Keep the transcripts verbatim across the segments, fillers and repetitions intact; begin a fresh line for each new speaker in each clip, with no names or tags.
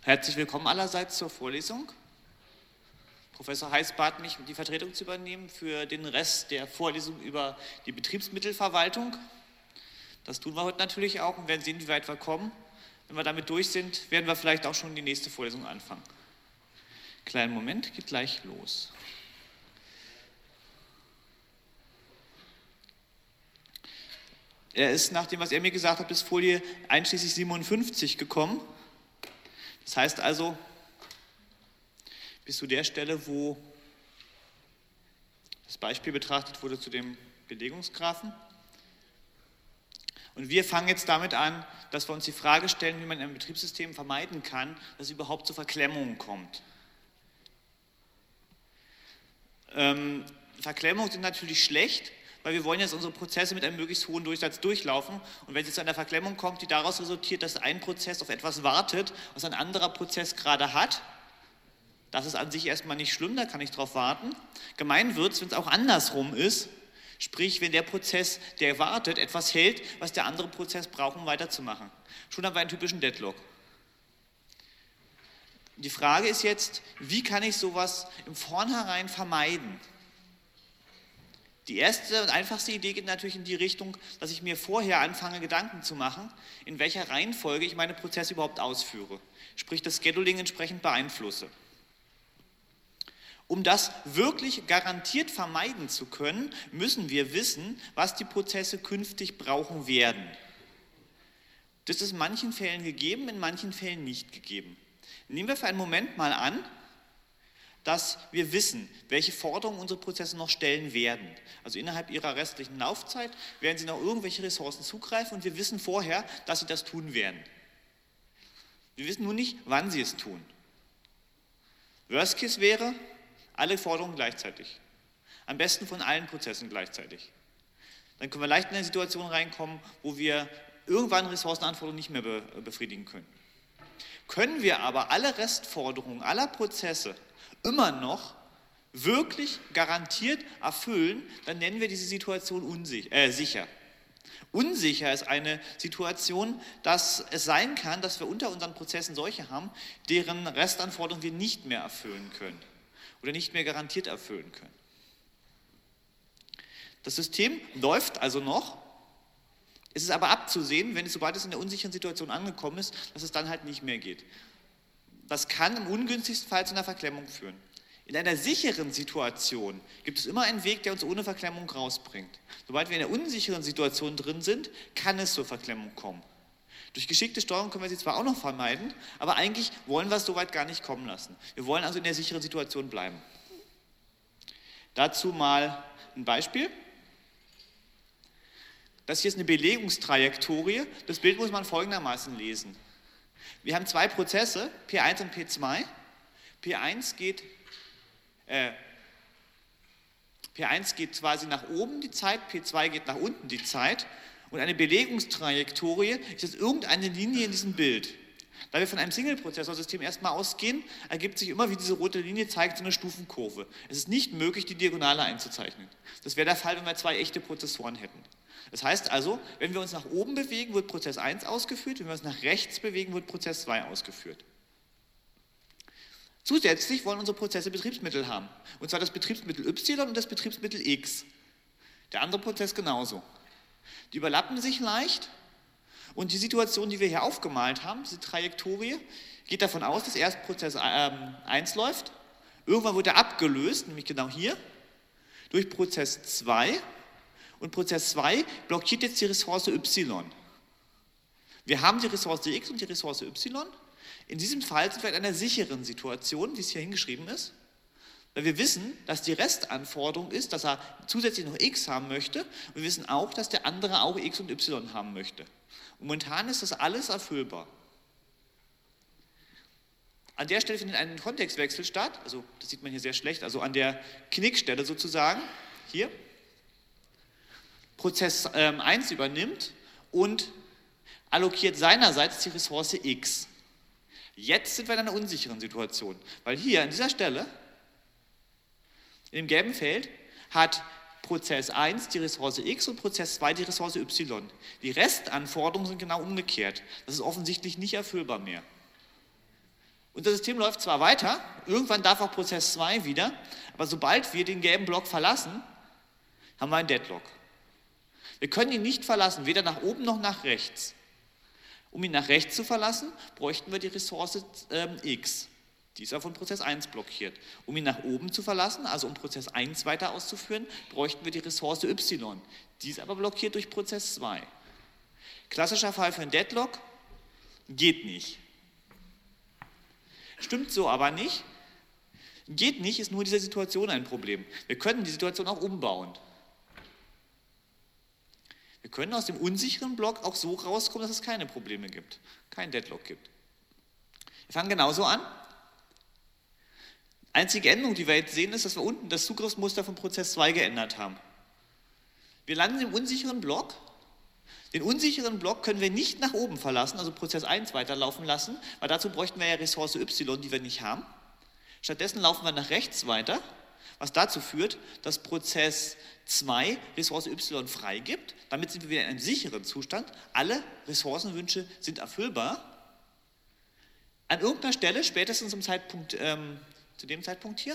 Herzlich willkommen allerseits zur Vorlesung. Professor Heiß bat mich, die Vertretung zu übernehmen für den Rest der Vorlesung über die Betriebsmittelverwaltung. Das tun wir heute natürlich auch und werden sehen, wie weit wir kommen. Wenn wir damit durch sind, werden wir vielleicht auch schon die nächste Vorlesung anfangen. Kleinen Moment, geht gleich los. Er ist nach dem, was er mir gesagt hat, bis Folie einschließlich siebenundfünfzig gekommen. Das heißt also, bis zu der Stelle, wo das Beispiel betrachtet wurde zu dem Belegungsgraphen. Und wir fangen jetzt damit an, dass wir uns die Frage stellen, wie man in einem Betriebssystem vermeiden kann, dass es überhaupt zu Verklemmungen kommt. Ähm, Verklemmungen sind natürlich schlecht, weil wir wollen jetzt unsere Prozesse mit einem möglichst hohen Durchsatz durchlaufen. Und wenn es zu einer Verklemmung kommt, die daraus resultiert, dass ein Prozess auf etwas wartet, was ein anderer Prozess gerade hat, das ist an sich erstmal nicht schlimm, da kann ich drauf warten. Gemein wird es, wenn es auch andersrum ist, sprich, wenn der Prozess, der wartet, etwas hält, was der andere Prozess braucht, um weiterzumachen. Schon haben wir einen typischen Deadlock. Die Frage ist jetzt, wie kann ich sowas im Vornherein vermeiden? Die erste und einfachste Idee geht natürlich in die Richtung, dass ich mir vorher anfange, Gedanken zu machen, in welcher Reihenfolge ich meine Prozesse überhaupt ausführe, sprich das Scheduling entsprechend beeinflusse. Um das wirklich garantiert vermeiden zu können, müssen wir wissen, was die Prozesse künftig brauchen werden. Das ist in manchen Fällen gegeben, in manchen Fällen nicht gegeben. Nehmen wir für einen Moment mal an, dass wir wissen, welche Forderungen unsere Prozesse noch stellen werden. Also innerhalb ihrer restlichen Laufzeit werden sie noch irgendwelche Ressourcen zugreifen und wir wissen vorher, dass sie das tun werden. Wir wissen nur nicht, wann sie es tun. Worst Case wäre, alle Forderungen gleichzeitig. Am besten von allen Prozessen gleichzeitig. Dann können wir leicht in eine Situation reinkommen, wo wir irgendwann Ressourcenanforderungen nicht mehr be- befriedigen können. Können wir aber alle Restforderungen aller Prozesse immer noch wirklich garantiert erfüllen, dann nennen wir diese Situation unsich- äh, sicher. Unsicher ist eine Situation, dass es sein kann, dass wir unter unseren Prozessen solche haben, deren Restanforderungen wir nicht mehr erfüllen können oder nicht mehr garantiert erfüllen können. Das System läuft also noch, es ist aber abzusehen, wenn es, sobald es in der unsicheren Situation angekommen ist, dass es dann halt nicht mehr geht. Das kann im ungünstigsten Fall zu einer Verklemmung führen. In einer sicheren Situation gibt es immer einen Weg, der uns ohne Verklemmung rausbringt. Sobald wir in einer unsicheren Situation drin sind, kann es zur Verklemmung kommen. Durch geschickte Steuerung können wir sie zwar auch noch vermeiden, aber eigentlich wollen wir es soweit gar nicht kommen lassen. Wir wollen also in der sicheren Situation bleiben. Dazu mal ein Beispiel. Das hier ist eine Belegungstrajektorie. Das Bild muss man folgendermaßen lesen. Wir haben zwei Prozesse, P eins und P zwei. P eins geht, äh, P eins geht quasi nach oben die Zeit, P zwei geht nach unten die Zeit. Und eine Belegungstrajektorie ist jetzt irgendeine Linie in diesem Bild. Da wir von einem Single-Prozessor-System erstmal ausgehen, ergibt sich immer, wie diese rote Linie zeigt, so eine Stufenkurve. Es ist nicht möglich, die Diagonale einzuzeichnen. Das wäre der Fall, wenn wir zwei echte Prozessoren hätten. Das heißt also, wenn wir uns nach oben bewegen, wird Prozess eins ausgeführt, wenn wir uns nach rechts bewegen, wird Prozess zwei ausgeführt. Zusätzlich wollen unsere Prozesse Betriebsmittel haben, und zwar das Betriebsmittel Y und das Betriebsmittel X. Der andere Prozess genauso. Die überlappen sich leicht und die Situation, die wir hier aufgemalt haben, diese Trajektorie, geht davon aus, dass erst Prozess eins läuft, irgendwann wird er abgelöst, nämlich genau hier, durch Prozess zwei. Und Prozess zwei blockiert jetzt die Ressource Y. Wir haben die Ressource X und die Ressource Y. In diesem Fall sind wir in einer sicheren Situation, wie es hier hingeschrieben ist, weil wir wissen, dass die Restanforderung ist, dass er zusätzlich noch X haben möchte. Und wir wissen auch, dass der andere auch X und Y haben möchte. Und momentan ist das alles erfüllbar. An der Stelle findet ein Kontextwechsel statt, also das sieht man hier sehr schlecht, also an der Knickstelle sozusagen, hier. Prozess ähm, eins übernimmt und allokiert seinerseits die Ressource X. Jetzt sind wir in einer unsicheren Situation, weil hier an dieser Stelle, in dem gelben Feld, hat Prozess eins die Ressource X und Prozess zwei die Ressource Y. Die Restanforderungen sind genau umgekehrt. Das ist offensichtlich nicht erfüllbar mehr. Unser System läuft zwar weiter, irgendwann darf auch Prozess zwei wieder, aber sobald wir den gelben Block verlassen, haben wir einen Deadlock. Wir können ihn nicht verlassen, weder nach oben noch nach rechts. Um ihn nach rechts zu verlassen, bräuchten wir die Ressource ähm, x. Die ist ja von Prozess eins blockiert. Um ihn nach oben zu verlassen, also um Prozess eins weiter auszuführen, bräuchten wir die Ressource y. Die ist aber blockiert durch Prozess zwei. Klassischer Fall für einen Deadlock, geht nicht. Stimmt so aber nicht. Geht nicht, ist nur in dieser Situation ein Problem. Wir können die Situation auch umbauen. Wir können aus dem unsicheren Block auch so rauskommen, dass es keine Probleme gibt, keinen Deadlock gibt. Wir fangen genauso an. Einzige Änderung, die wir jetzt sehen, ist, dass wir unten das Zugriffsmuster von Prozess zwei geändert haben. Wir landen im unsicheren Block. Den unsicheren Block können wir nicht nach oben verlassen, also Prozess eins weiterlaufen lassen, weil dazu bräuchten wir ja Ressource y, die wir nicht haben. Stattdessen laufen wir nach rechts weiter, was dazu führt, dass Prozess zwei Ressource y freigibt. Damit sind wir wieder in einem sicheren Zustand. Alle Ressourcenwünsche sind erfüllbar. An irgendeiner Stelle, spätestens zum Zeitpunkt, ähm, zu dem Zeitpunkt hier,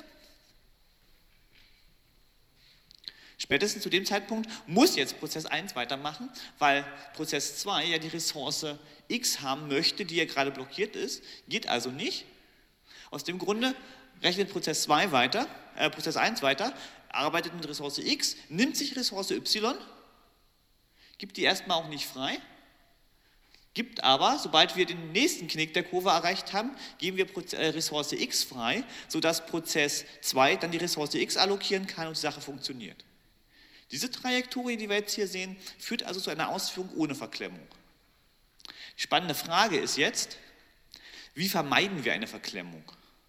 spätestens zu dem Zeitpunkt muss jetzt Prozess eins weitermachen, weil Prozess zwei ja die Ressource x haben möchte, die ja gerade blockiert ist. Geht also nicht. Aus dem Grunde rechnet Prozess zwei weiter, äh, Prozess eins weiter, arbeitet mit Ressource x, nimmt sich Ressource y, gibt die erstmal auch nicht frei, gibt aber, sobald wir den nächsten Knick der Kurve erreicht haben, geben wir Ressource x frei, sodass Prozess zwei dann die Ressource x allokieren kann und die Sache funktioniert. Diese Trajektorie, die wir jetzt hier sehen, führt also zu einer Ausführung ohne Verklemmung. Die spannende Frage ist jetzt, wie vermeiden wir eine Verklemmung?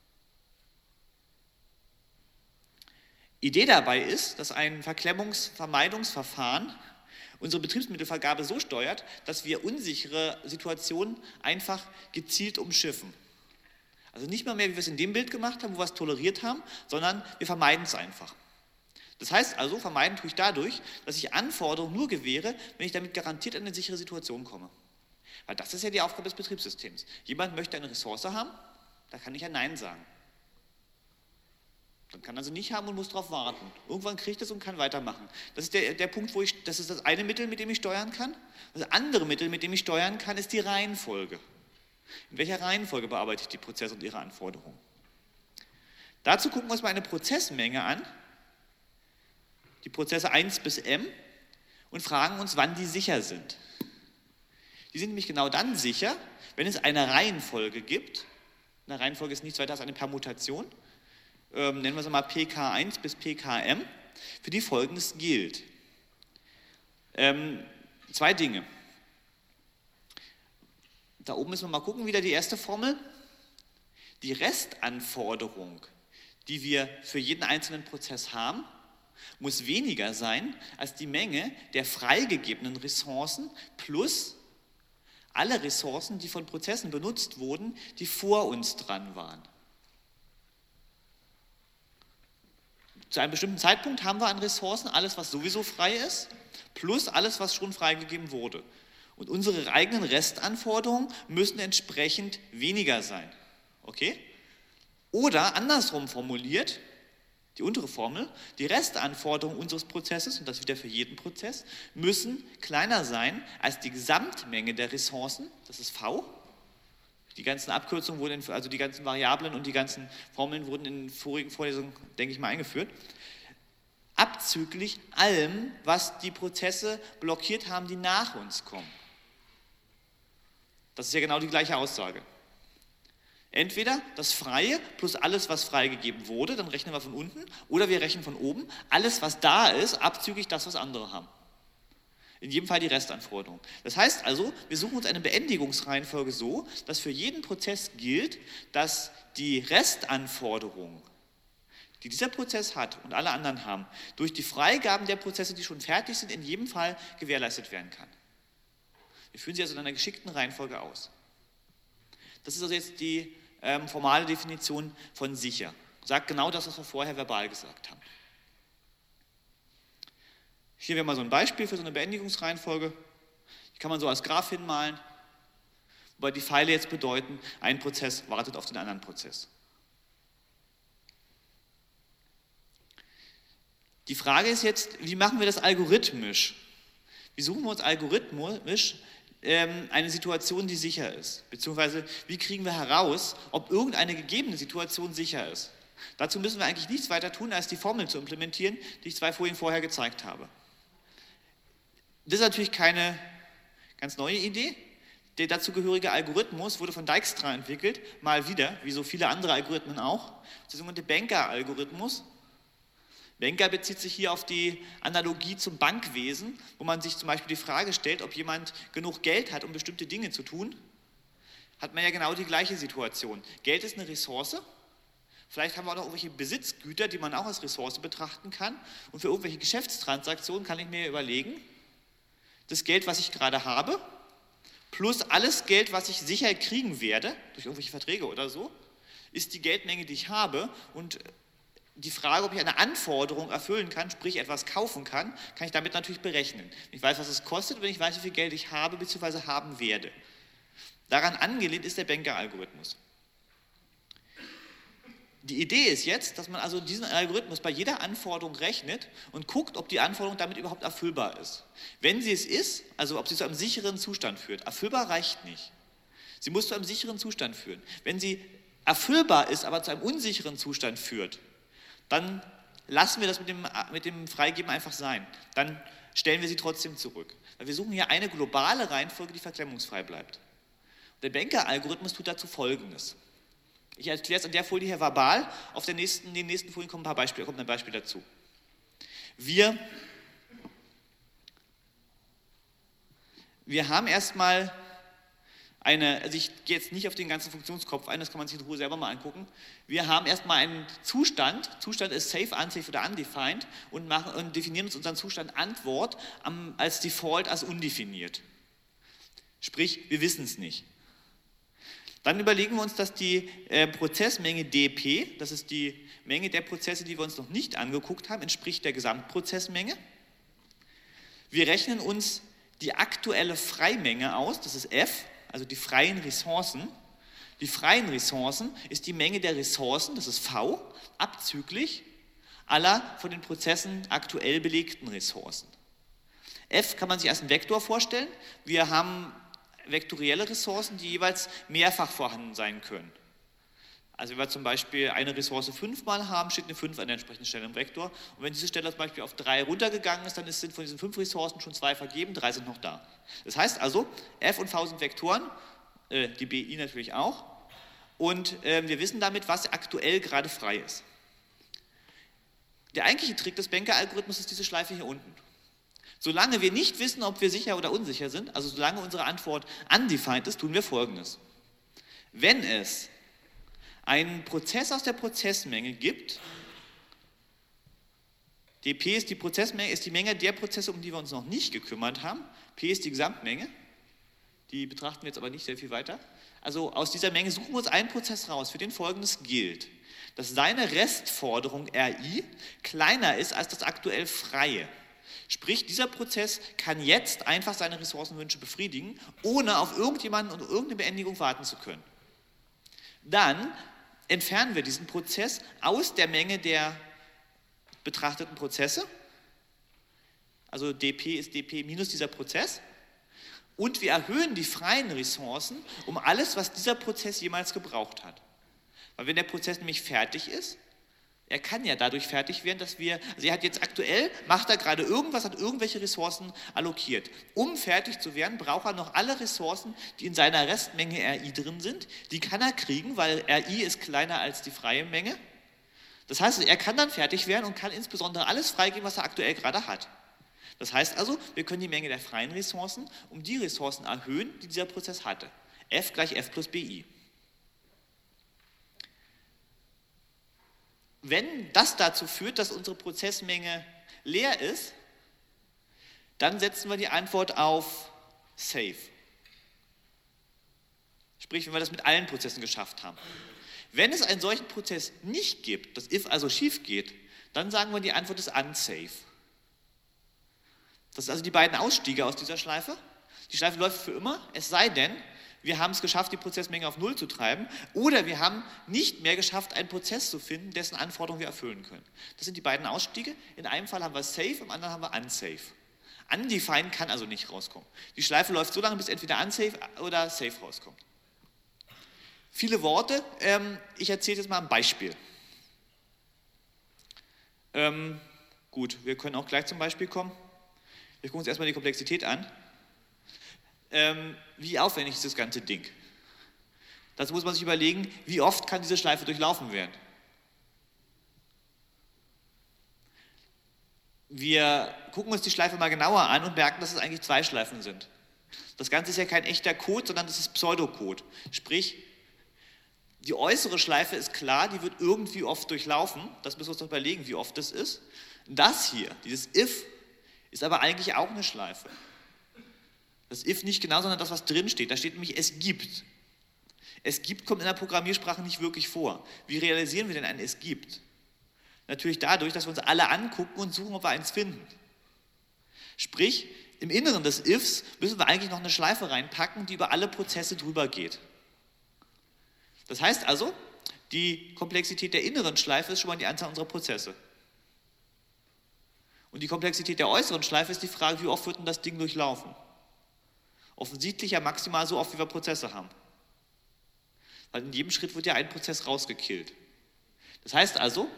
Idee dabei ist, dass ein Verklemmungsvermeidungsverfahren unsere Betriebsmittelvergabe so steuert, dass wir unsichere Situationen einfach gezielt umschiffen. Also nicht mal mehr, wie wir es in dem Bild gemacht haben, wo wir es toleriert haben, sondern wir vermeiden es einfach. Das heißt also, vermeiden tue ich dadurch, dass ich Anforderungen nur gewähre, wenn ich damit garantiert in eine sichere Situation komme. Weil das ist ja die Aufgabe des Betriebssystems. Jemand möchte eine Ressource haben, da kann ich ja Nein sagen. Dann kann er sie nicht haben und muss darauf warten. Irgendwann kriegt er es und kann weitermachen. Das ist der, der Punkt, wo ich, das ist das eine Mittel, mit dem ich steuern kann. Das andere Mittel, mit dem ich steuern kann, ist die Reihenfolge. In welcher Reihenfolge bearbeite ich die Prozesse und ihre Anforderungen? Dazu gucken wir uns mal eine Prozessmenge an, die Prozesse eins bis m, und fragen uns, wann die sicher sind. Die sind nämlich genau dann sicher, wenn es eine Reihenfolge gibt. Eine Reihenfolge ist nichts weiter als eine Permutation. Ähm, nennen wir es mal P K eins bis P K M, für die Folgendes gilt. Ähm, zwei Dinge. Da oben müssen wir mal gucken, wieder die erste Formel. Die Restanforderung, die wir für jeden einzelnen Prozess haben, muss weniger sein als die Menge der freigegebenen Ressourcen plus alle Ressourcen, die von Prozessen benutzt wurden, die vor uns dran waren. Zu einem bestimmten Zeitpunkt haben wir an Ressourcen alles, was sowieso frei ist, plus alles, was schon freigegeben wurde. Und unsere eigenen Restanforderungen müssen entsprechend weniger sein. Okay? Oder andersrum formuliert, die untere Formel, die Restanforderungen unseres Prozesses, und das wieder für jeden Prozess, müssen kleiner sein als die Gesamtmenge der Ressourcen, das ist V. Die ganzen Abkürzungen wurden, in, also die ganzen Variablen und die ganzen Formeln wurden in vorigen Vorlesungen, denke ich mal, eingeführt. Abzüglich allem, was die Prozesse blockiert haben, die nach uns kommen. Das ist ja genau die gleiche Aussage. Entweder das Freie plus alles, was freigegeben wurde, dann rechnen wir von unten, oder wir rechnen von oben, alles, was da ist, abzüglich das, was andere haben. In jedem Fall die Restanforderung. Das heißt also, wir suchen uns eine Beendigungsreihenfolge so, dass für jeden Prozess gilt, dass die Restanforderung, die dieser Prozess hat und alle anderen haben, durch die Freigaben der Prozesse, die schon fertig sind, in jedem Fall gewährleistet werden kann. Wir führen sie also in einer geschickten Reihenfolge aus. Das ist also jetzt die ähm, formale Definition von sicher. Sagt genau das, was wir vorher verbal gesagt haben. Hier wäre mal so ein Beispiel für so eine Beendigungsreihenfolge. Die kann man so als Graph hinmalen. Wobei die Pfeile jetzt bedeuten, ein Prozess wartet auf den anderen Prozess. Die Frage ist jetzt, wie machen wir das algorithmisch? Wie suchen wir uns algorithmisch ähm, eine Situation, die sicher ist? Beziehungsweise, wie kriegen wir heraus, ob irgendeine gegebene Situation sicher ist? Dazu müssen wir eigentlich nichts weiter tun, als die Formel zu implementieren, die ich zwei Folien vorher gezeigt habe. Das ist natürlich keine ganz neue Idee. Der dazugehörige Algorithmus wurde von Dijkstra entwickelt, mal wieder, wie so viele andere Algorithmen auch, der sogenannte Banker-Algorithmus. Banker bezieht sich hier auf die Analogie zum Bankwesen, wo man sich zum Beispiel die Frage stellt, ob jemand genug Geld hat, um bestimmte Dinge zu tun, hat man ja genau die gleiche Situation. Geld ist eine Ressource, vielleicht haben wir auch noch irgendwelche Besitzgüter, die man auch als Ressource betrachten kann, und für irgendwelche Geschäftstransaktionen kann ich mir überlegen, das Geld, was ich gerade habe, plus alles Geld, was ich sicher kriegen werde, durch irgendwelche Verträge oder so, ist die Geldmenge, die ich habe, und die Frage, ob ich eine Anforderung erfüllen kann, sprich etwas kaufen kann, kann ich damit natürlich berechnen. Ich weiß, was es kostet, wenn ich weiß, wie viel Geld ich habe bzw. haben werde. Daran angelehnt ist der Banker-Algorithmus. Die Idee ist jetzt, dass man also diesen Algorithmus bei jeder Anforderung rechnet und guckt, ob die Anforderung damit überhaupt erfüllbar ist. Wenn sie es ist, also ob sie zu einem sicheren Zustand führt, erfüllbar reicht nicht. Sie muss zu einem sicheren Zustand führen. Wenn sie erfüllbar ist, aber zu einem unsicheren Zustand führt, dann lassen wir das mit dem, mit dem Freigeben einfach sein. Dann stellen wir sie trotzdem zurück. Weil wir suchen hier eine globale Reihenfolge, die verklemmungsfrei bleibt. Der Banker-Algorithmus tut dazu Folgendes. Ich erkläre es an der Folie hier verbal, auf der nächsten, den nächsten Folien kommen ein paar Beispiele, kommt ein Beispiel dazu. Wir, wir haben erstmal eine, also ich gehe jetzt nicht auf den ganzen Funktionskopf ein, das kann man sich in Ruhe selber mal angucken. Wir haben erstmal einen Zustand, Zustand ist safe, unsafe oder undefined, und, machen, und definieren uns unseren Zustand Antwort am, als Default als undefiniert. Sprich, wir wissen es nicht. Dann überlegen wir uns, dass die äh, Prozessmenge D P, das ist die Menge der Prozesse, die wir uns noch nicht angeguckt haben, entspricht der Gesamtprozessmenge. Wir rechnen uns die aktuelle Freimenge aus, das ist F, also die freien Ressourcen. Die freien Ressourcen ist die Menge der Ressourcen, das ist V, abzüglich aller von den Prozessen aktuell belegten Ressourcen. F kann man sich als einen Vektor vorstellen. Wir haben vektorielle Ressourcen, die jeweils mehrfach vorhanden sein können. Also wenn wir zum Beispiel eine Ressource fünfmal haben, steht eine fünf an der entsprechenden Stelle im Vektor. Und wenn diese Stelle zum Beispiel auf drei runtergegangen ist, dann sind von diesen fünf Ressourcen schon zwei vergeben, drei sind noch da. Das heißt also, F und V sind Vektoren, äh, die B I natürlich auch. Und äh, wir wissen damit, was aktuell gerade frei ist. Der eigentliche Trick des Banker-Algorithmus ist diese Schleife hier unten. Solange wir nicht wissen, ob wir sicher oder unsicher sind, also solange unsere Antwort undefined ist, tun wir Folgendes. Wenn es einen Prozess aus der Prozessmenge gibt, D P ist die Prozessmenge, ist die Menge der Prozesse, um die wir uns noch nicht gekümmert haben, P ist die Gesamtmenge, die betrachten wir jetzt aber nicht sehr viel weiter. Also aus dieser Menge suchen wir uns einen Prozess raus, für den Folgendes gilt, dass seine Restforderung R I kleiner ist als das aktuell Freie. Sprich, dieser Prozess kann jetzt einfach seine Ressourcenwünsche befriedigen, ohne auf irgendjemanden und irgendeine Beendigung warten zu können. Dann entfernen wir diesen Prozess aus der Menge der betrachteten Prozesse, also D P ist D P minus dieser Prozess, und wir erhöhen die freien Ressourcen um alles, was dieser Prozess jemals gebraucht hat. Weil wenn der Prozess nämlich fertig ist, er kann ja dadurch fertig werden, dass wir, also er hat jetzt aktuell, macht er gerade irgendwas, hat irgendwelche Ressourcen allokiert. Um fertig zu werden, braucht er noch alle Ressourcen, die in seiner Restmenge R I drin sind. Die kann er kriegen, weil R I ist kleiner als die freie Menge. Das heißt, er kann dann fertig werden und kann insbesondere alles freigeben, was er aktuell gerade hat. Das heißt also, wir können die Menge der freien Ressourcen um die Ressourcen erhöhen, die dieser Prozess hatte. F gleich F plus B I. Wenn das dazu führt, dass unsere Prozessmenge leer ist, dann setzen wir die Antwort auf safe. Sprich, wenn wir das mit allen Prozessen geschafft haben. Wenn es einen solchen Prozess nicht gibt, das if also schief geht, dann sagen wir, die Antwort ist unsafe. Das sind also die beiden Ausstiege aus dieser Schleife. Die Schleife läuft für immer, es sei denn, wir haben es geschafft, die Prozessmenge auf Null zu treiben, oder wir haben nicht mehr geschafft, einen Prozess zu finden, dessen Anforderungen wir erfüllen können. Das sind die beiden Ausstiege. In einem Fall haben wir safe, im anderen haben wir unsafe. Undefined kann also nicht rauskommen. Die Schleife läuft so lange, bis entweder unsafe oder safe rauskommt. Viele Worte, ähm, ich erzähle jetzt mal ein Beispiel. Ähm, gut, wir können auch gleich zum Beispiel kommen. Wir gucken uns erstmal die Komplexität an. Ähm, wie aufwendig ist das ganze Ding? Dazu muss man sich überlegen, wie oft kann diese Schleife durchlaufen werden. Wir gucken uns die Schleife mal genauer an und merken, dass es eigentlich zwei Schleifen sind. Das Ganze ist ja kein echter Code, sondern das ist Pseudocode. Sprich, die äußere Schleife ist klar, die wird irgendwie oft durchlaufen. Das müssen wir uns doch überlegen, wie oft das ist. Das hier, dieses if, ist aber eigentlich auch eine Schleife. Das if nicht genau, sondern das, was drin steht. Da steht nämlich, es gibt. Es gibt kommt in der Programmiersprache nicht wirklich vor. Wie realisieren wir denn ein es gibt? Natürlich dadurch, dass wir uns alle angucken und suchen, ob wir eins finden. Sprich, im Inneren des ifs müssen wir eigentlich noch eine Schleife reinpacken, die über alle Prozesse drüber geht. Das heißt also, die Komplexität der inneren Schleife ist schon mal die Anzahl unserer Prozesse. Und die Komplexität der äußeren Schleife ist die Frage, wie oft wird denn das Ding durchlaufen? Offensichtlich ja maximal so oft, wie wir Prozesse haben. Weil in jedem Schritt wird ja ein Prozess rausgekillt. Das heißt also,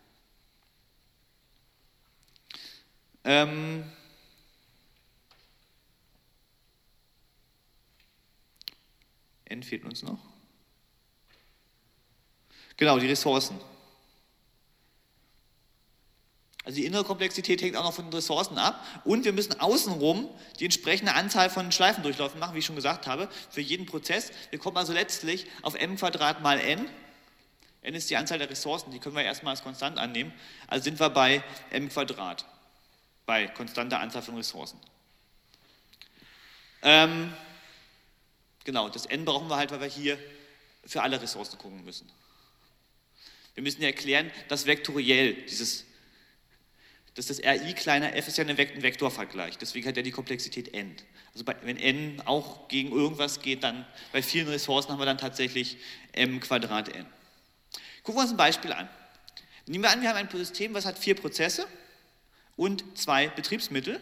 ähm, N fehlt uns noch. Genau, die Ressourcen. Also die innere Komplexität hängt auch noch von den Ressourcen ab und wir müssen außenrum die entsprechende Anzahl von Schleifendurchläufen machen, wie ich schon gesagt habe, für jeden Prozess. Wir kommen also letztlich auf m Quadrat mal n. N ist die Anzahl der Ressourcen, die können wir erstmal als konstant annehmen. Also sind wir bei m Quadrat, bei konstanter Anzahl von Ressourcen. Ähm, genau, das n brauchen wir halt, weil wir hier für alle Ressourcen gucken müssen. Wir müssen ja erklären, dass vektoriell dieses, dass das R I kleiner f ist ja ein Vektorvergleich, deswegen hat ja die Komplexität n. Also bei, wenn n auch gegen irgendwas geht, dann bei vielen Ressourcen haben wir dann tatsächlich m Quadrat n. Gucken wir uns ein Beispiel an. Nehmen wir an, wir haben ein System, was hat vier Prozesse und zwei Betriebsmittel.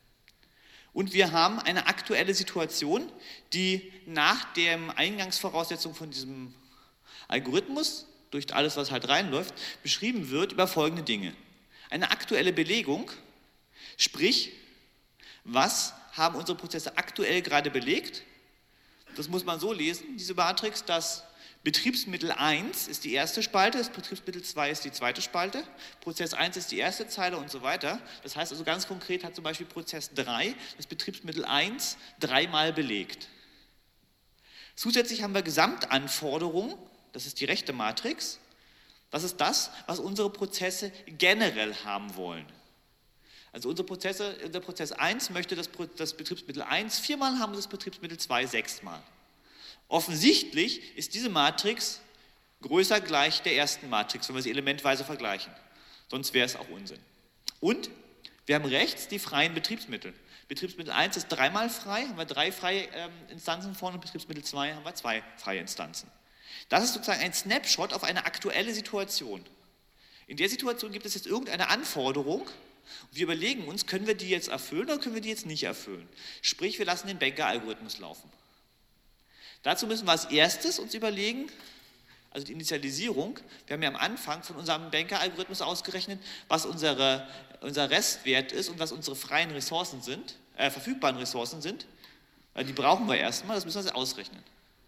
Und wir haben eine aktuelle Situation, die nach der Eingangsvoraussetzung von diesem Algorithmus, durch alles, was halt reinläuft, beschrieben wird über folgende Dinge. Eine aktuelle Belegung, sprich, was haben unsere Prozesse aktuell gerade belegt? Das muss man so lesen, diese Matrix, dass Betriebsmittel eins ist die erste Spalte, das Betriebsmittel zwei ist die zweite Spalte, Prozess eins ist die erste Zeile und so weiter. Das heißt also ganz konkret hat zum Beispiel Prozess drei das Betriebsmittel eins dreimal belegt. Zusätzlich haben wir Gesamtanforderungen, das ist die rechte Matrix. Das ist das, was unsere Prozesse generell haben wollen. Also unsere Prozesse, unser Prozess eins möchte das, das Betriebsmittel eins viermal haben und das Betriebsmittel zwei sechsmal. Offensichtlich ist diese Matrix größer gleich der ersten Matrix, wenn wir sie elementweise vergleichen. Sonst wäre es auch Unsinn. Und wir haben rechts die freien Betriebsmittel. Betriebsmittel eins ist dreimal frei, haben wir drei freie ähm, Instanzen vorne, und Betriebsmittel zwei haben wir zwei freie Instanzen. Das ist sozusagen ein Snapshot auf eine aktuelle Situation. In der Situation gibt es jetzt irgendeine Anforderung und wir überlegen uns, können wir die jetzt erfüllen oder können wir die jetzt nicht erfüllen. Sprich, wir lassen den Banker-Algorithmus laufen. Dazu müssen wir als erstes uns überlegen, also die Initialisierung, wir haben ja am Anfang von unserem Banker-Algorithmus ausgerechnet, was unsere, unser Restwert ist und was unsere freien Ressourcen sind, äh, verfügbaren Ressourcen sind. Die brauchen wir erstmal, das müssen wir uns ausrechnen.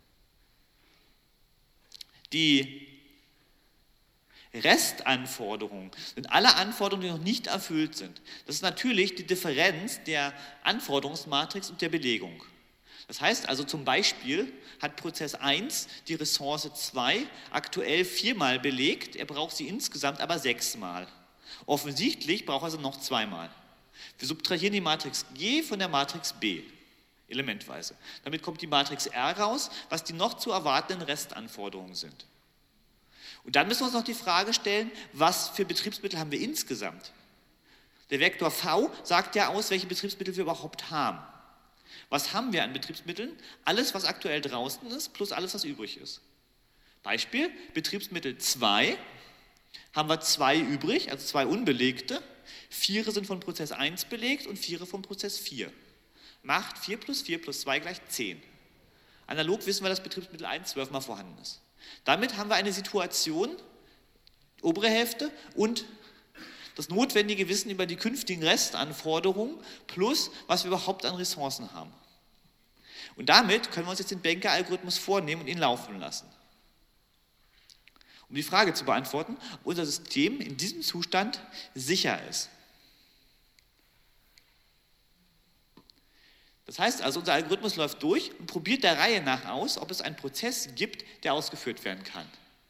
Die Restanforderungen sind alle Anforderungen, die noch nicht erfüllt sind. Das ist natürlich die Differenz der Anforderungsmatrix und der Belegung. Das heißt also zum Beispiel hat Prozess eins die Ressource zwei aktuell viermal belegt, er braucht sie insgesamt aber sechsmal. Offensichtlich braucht er sie noch zweimal. Wir subtrahieren die Matrix G von der Matrix B, elementweise. Damit kommt die Matrix R raus, was die noch zu erwartenden Restanforderungen sind. Und dann müssen wir uns noch die Frage stellen, was für Betriebsmittel haben wir insgesamt? Der Vektor V sagt ja aus, welche Betriebsmittel wir überhaupt haben. Was haben wir an Betriebsmitteln? Alles, was aktuell draußen ist, plus alles, was übrig ist. Beispiel, Betriebsmittel zwei haben wir zwei übrig, also zwei unbelegte. Viere sind von Prozess eins belegt und viere von Prozess vier. Macht vier plus vier plus zwei gleich zehn. Analog wissen wir, dass Betriebsmittel eins zwölfmal vorhanden ist. Damit haben wir eine Situation, obere Hälfte, und das notwendige Wissen über die künftigen Restanforderungen plus, was wir überhaupt an Ressourcen haben. Und damit können wir uns jetzt den Banker-Algorithmus vornehmen und ihn laufen lassen. Um die Frage zu beantworten, ob unser System in diesem Zustand sicher ist. Das heißt also, unser Algorithmus läuft durch und probiert der Reihe nach aus, ob es einen Prozess gibt, der ausgeführt werden kann.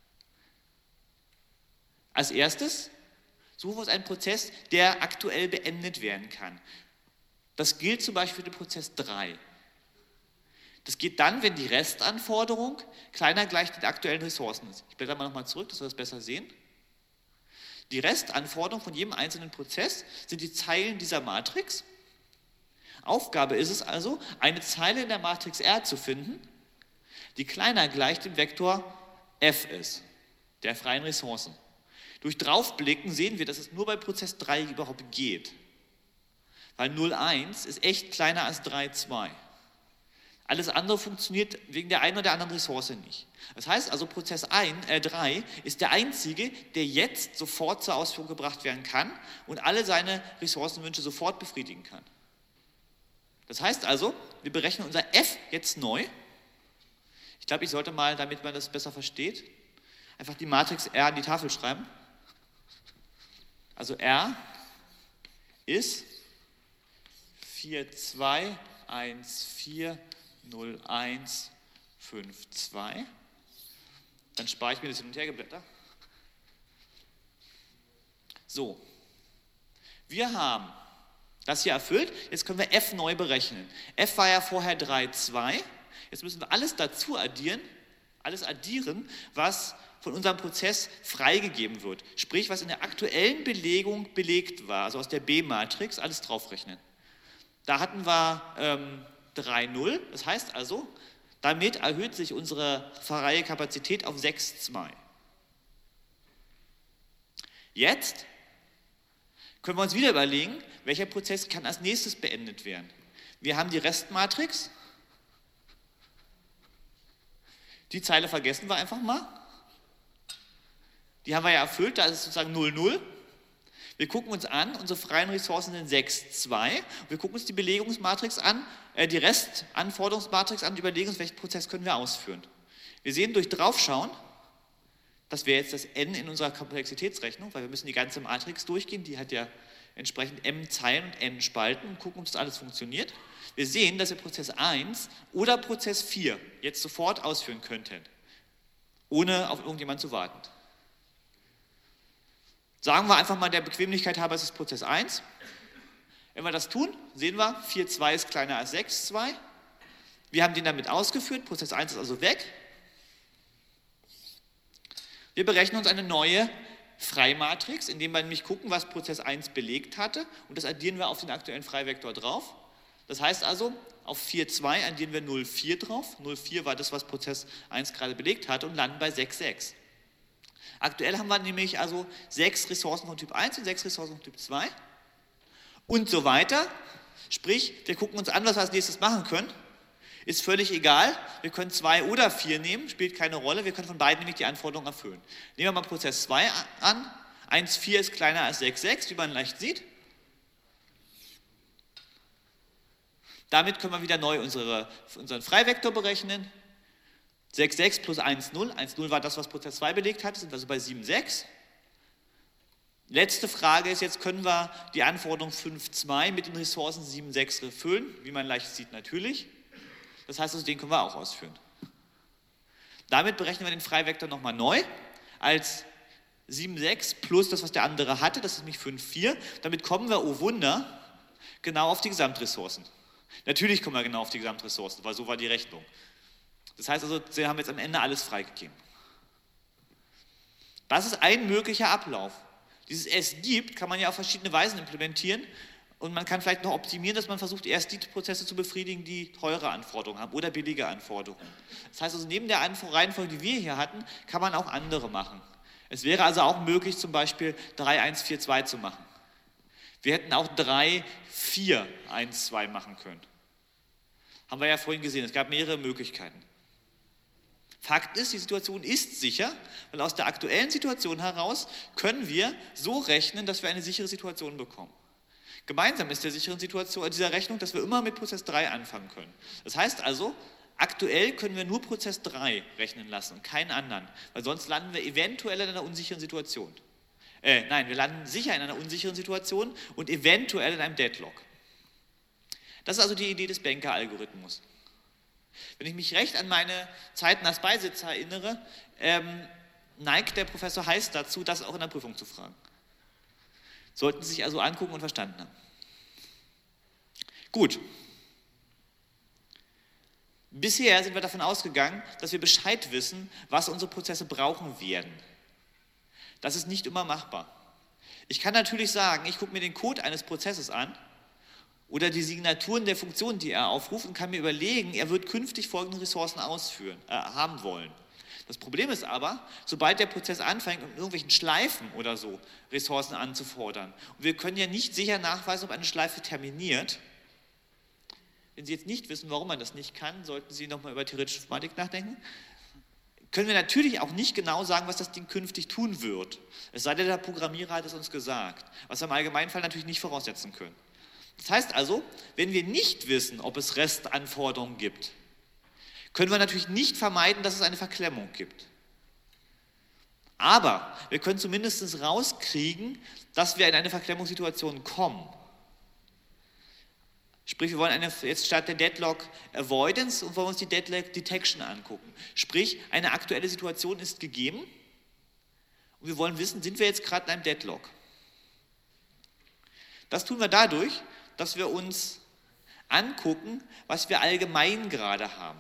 Als erstes suchen wir uns einen Prozess, der aktuell beendet werden kann. Das gilt zum Beispiel für den Prozess drei. Das geht dann, wenn die Restanforderung kleiner gleich den aktuellen Ressourcen ist. Ich blätter mal nochmal zurück, dass wir das besser sehen. Die Restanforderungen von jedem einzelnen Prozess sind die Zeilen dieser Matrix. Aufgabe ist es also, eine Zeile in der Matrix R zu finden, die kleiner gleich dem Vektor F ist, der freien Ressourcen. Durch Draufblicken sehen wir, dass es nur bei Prozess drei überhaupt geht. Weil null Komma eins ist echt kleiner als drei Komma zwei. Alles andere funktioniert wegen der einen oder der anderen Ressource nicht. Das heißt also, Prozess drei ist der einzige, der jetzt sofort zur Ausführung gebracht werden kann und alle seine Ressourcenwünsche sofort befriedigen kann. Das heißt also, wir berechnen unser F jetzt neu. Ich glaube, ich sollte mal, damit man das besser versteht, einfach die Matrix R an die Tafel schreiben. Also R ist vier zwei eins vier null eins fünf zwei. Dann spare ich mir das hin und her geblätter. So, wir haben das hier erfüllt, jetzt können wir F neu berechnen. F war ja vorher drei Komma zwei, jetzt müssen wir alles dazu addieren, alles addieren, was von unserem Prozess freigegeben wird. Sprich, was in der aktuellen Belegung belegt war, also aus der B-Matrix, alles draufrechnen. Da hatten wir ähm, drei Komma null, das heißt also, damit erhöht sich unsere freie Kapazität auf sechs Komma zwei. Jetzt können wir uns wieder überlegen, welcher Prozess kann als nächstes beendet werden. Wir haben die Restmatrix. Die Zeile vergessen wir einfach mal. Die haben wir ja erfüllt, da ist es sozusagen null Komma null. Wir gucken uns an, unsere freien Ressourcen sind sechs Komma zwei. Wir gucken uns die Belegungsmatrix an, äh, die Restanforderungsmatrix an und überlegen uns, welchen Prozess können wir ausführen. Wir sehen durch Draufschauen, das wäre jetzt das N in unserer Komplexitätsrechnung, weil wir müssen die ganze Matrix durchgehen, die hat ja entsprechend M Zeilen und N Spalten und gucken, ob das alles funktioniert. Wir sehen, dass wir Prozess eins oder Prozess vier jetzt sofort ausführen könnten, ohne auf irgendjemanden zu warten. Sagen wir einfach mal der Bequemlichkeit halber, es ist Prozess eins. Wenn wir das tun, sehen wir, vier Komma zwei ist kleiner als sechs Komma zwei. Wir haben den damit ausgeführt, Prozess eins ist also weg. Wir berechnen uns eine neue Freimatrix, indem wir nämlich gucken, was Prozess eins belegt hatte, und das addieren wir auf den aktuellen Freivektor drauf. Das heißt also, auf vier Komma zwei addieren wir null Komma vier drauf. null Komma vier war das, was Prozess eins gerade belegt hatte, und landen bei sechs Komma sechs. Aktuell haben wir nämlich also sechs Ressourcen von Typ eins und sechs Ressourcen von Typ zwei und so weiter. Sprich, wir gucken uns an, was wir als nächstes machen können. Ist völlig egal, wir können zwei oder vier nehmen, spielt keine Rolle, wir können von beiden nämlich die Anforderungen erfüllen. Nehmen wir mal Prozess zwei an, eins Komma vier ist kleiner als sechs Komma sechs, wie man leicht sieht. Damit können wir wieder neu unsere, unseren Freivektor berechnen. sechs Komma sechs plus eins Komma null, eins Komma null war das, was Prozess zwei belegt hat, sind wir also bei sieben Komma sechs. Letzte Frage ist jetzt, können wir die Anforderung fünf Komma zwei mit den Ressourcen sieben Komma sechs erfüllen? Wie man leicht sieht, natürlich. Das heißt also, den können wir auch ausführen. Damit berechnen wir den Freivektor nochmal neu als sieben Komma sechs plus das, was der andere hatte, das ist nämlich fünf Komma vier. Damit kommen wir, oh Wunder, genau auf die Gesamtressourcen. Natürlich kommen wir genau auf die Gesamtressourcen, weil so war die Rechnung. Das heißt also, Sie haben jetzt am Ende alles freigegeben. Das ist ein möglicher Ablauf. Dieses S gibt kann man ja auf verschiedene Weisen implementieren. Und man kann vielleicht noch optimieren, dass man versucht, erst die Prozesse zu befriedigen, die teure Anforderungen haben oder billige Anforderungen. Das heißt also, neben der Reihenfolge, die wir hier hatten, kann man auch andere machen. Es wäre also auch möglich, zum Beispiel drei eins vier zwei zu machen. Wir hätten auch drei vier eins zwei machen können. Haben wir ja vorhin gesehen, es gab mehrere Möglichkeiten. Fakt ist, die Situation ist sicher, weil aus der aktuellen Situation heraus können wir so rechnen, dass wir eine sichere Situation bekommen. Gemeinsam ist der sicheren Situation, dieser Rechnung, dass wir immer mit Prozess drei anfangen können. Das heißt also, aktuell können wir nur Prozess drei rechnen lassen und keinen anderen, weil sonst landen wir eventuell in einer unsicheren Situation. Äh, nein, wir landen sicher in einer unsicheren Situation und eventuell in einem Deadlock. Das ist also die Idee des Banker-Algorithmus. Wenn ich mich recht an meine Zeiten als Beisitzer erinnere, ähm, neigt der Professor Heiß dazu, das auch in der Prüfung zu fragen. Sollten Sie sich also angucken und verstanden haben. Gut. Bisher sind wir davon ausgegangen, dass wir Bescheid wissen, was unsere Prozesse brauchen werden. Das ist nicht immer machbar. Ich kann natürlich sagen, ich gucke mir den Code eines Prozesses an oder die Signaturen der Funktion, die er aufruft, und kann mir überlegen, er wird künftig folgende Ressourcen ausführen, äh, haben wollen. Das Problem ist aber, sobald der Prozess anfängt, in irgendwelchen Schleifen oder so Ressourcen anzufordern, und wir können ja nicht sicher nachweisen, ob eine Schleife terminiert. Wenn Sie jetzt nicht wissen, warum man das nicht kann, sollten Sie nochmal über theoretische Informatik nachdenken. Können wir natürlich auch nicht genau sagen, was das Ding künftig tun wird. Es sei denn, der Programmierer hat es uns gesagt, was wir im Allgemeinfall natürlich nicht voraussetzen können. Das heißt also, wenn wir nicht wissen, ob es Restanforderungen gibt, können wir natürlich nicht vermeiden, dass es eine Verklemmung gibt. Aber wir können zumindest rauskriegen, dass wir in eine Verklemmungssituation kommen. Sprich, wir wollen eine, jetzt statt der Deadlock Avoidance und wollen uns die Deadlock Detection angucken. Sprich, eine aktuelle Situation ist gegeben und wir wollen wissen, sind wir jetzt gerade in einem Deadlock? Das tun wir dadurch, dass wir uns angucken, was wir allgemein gerade haben.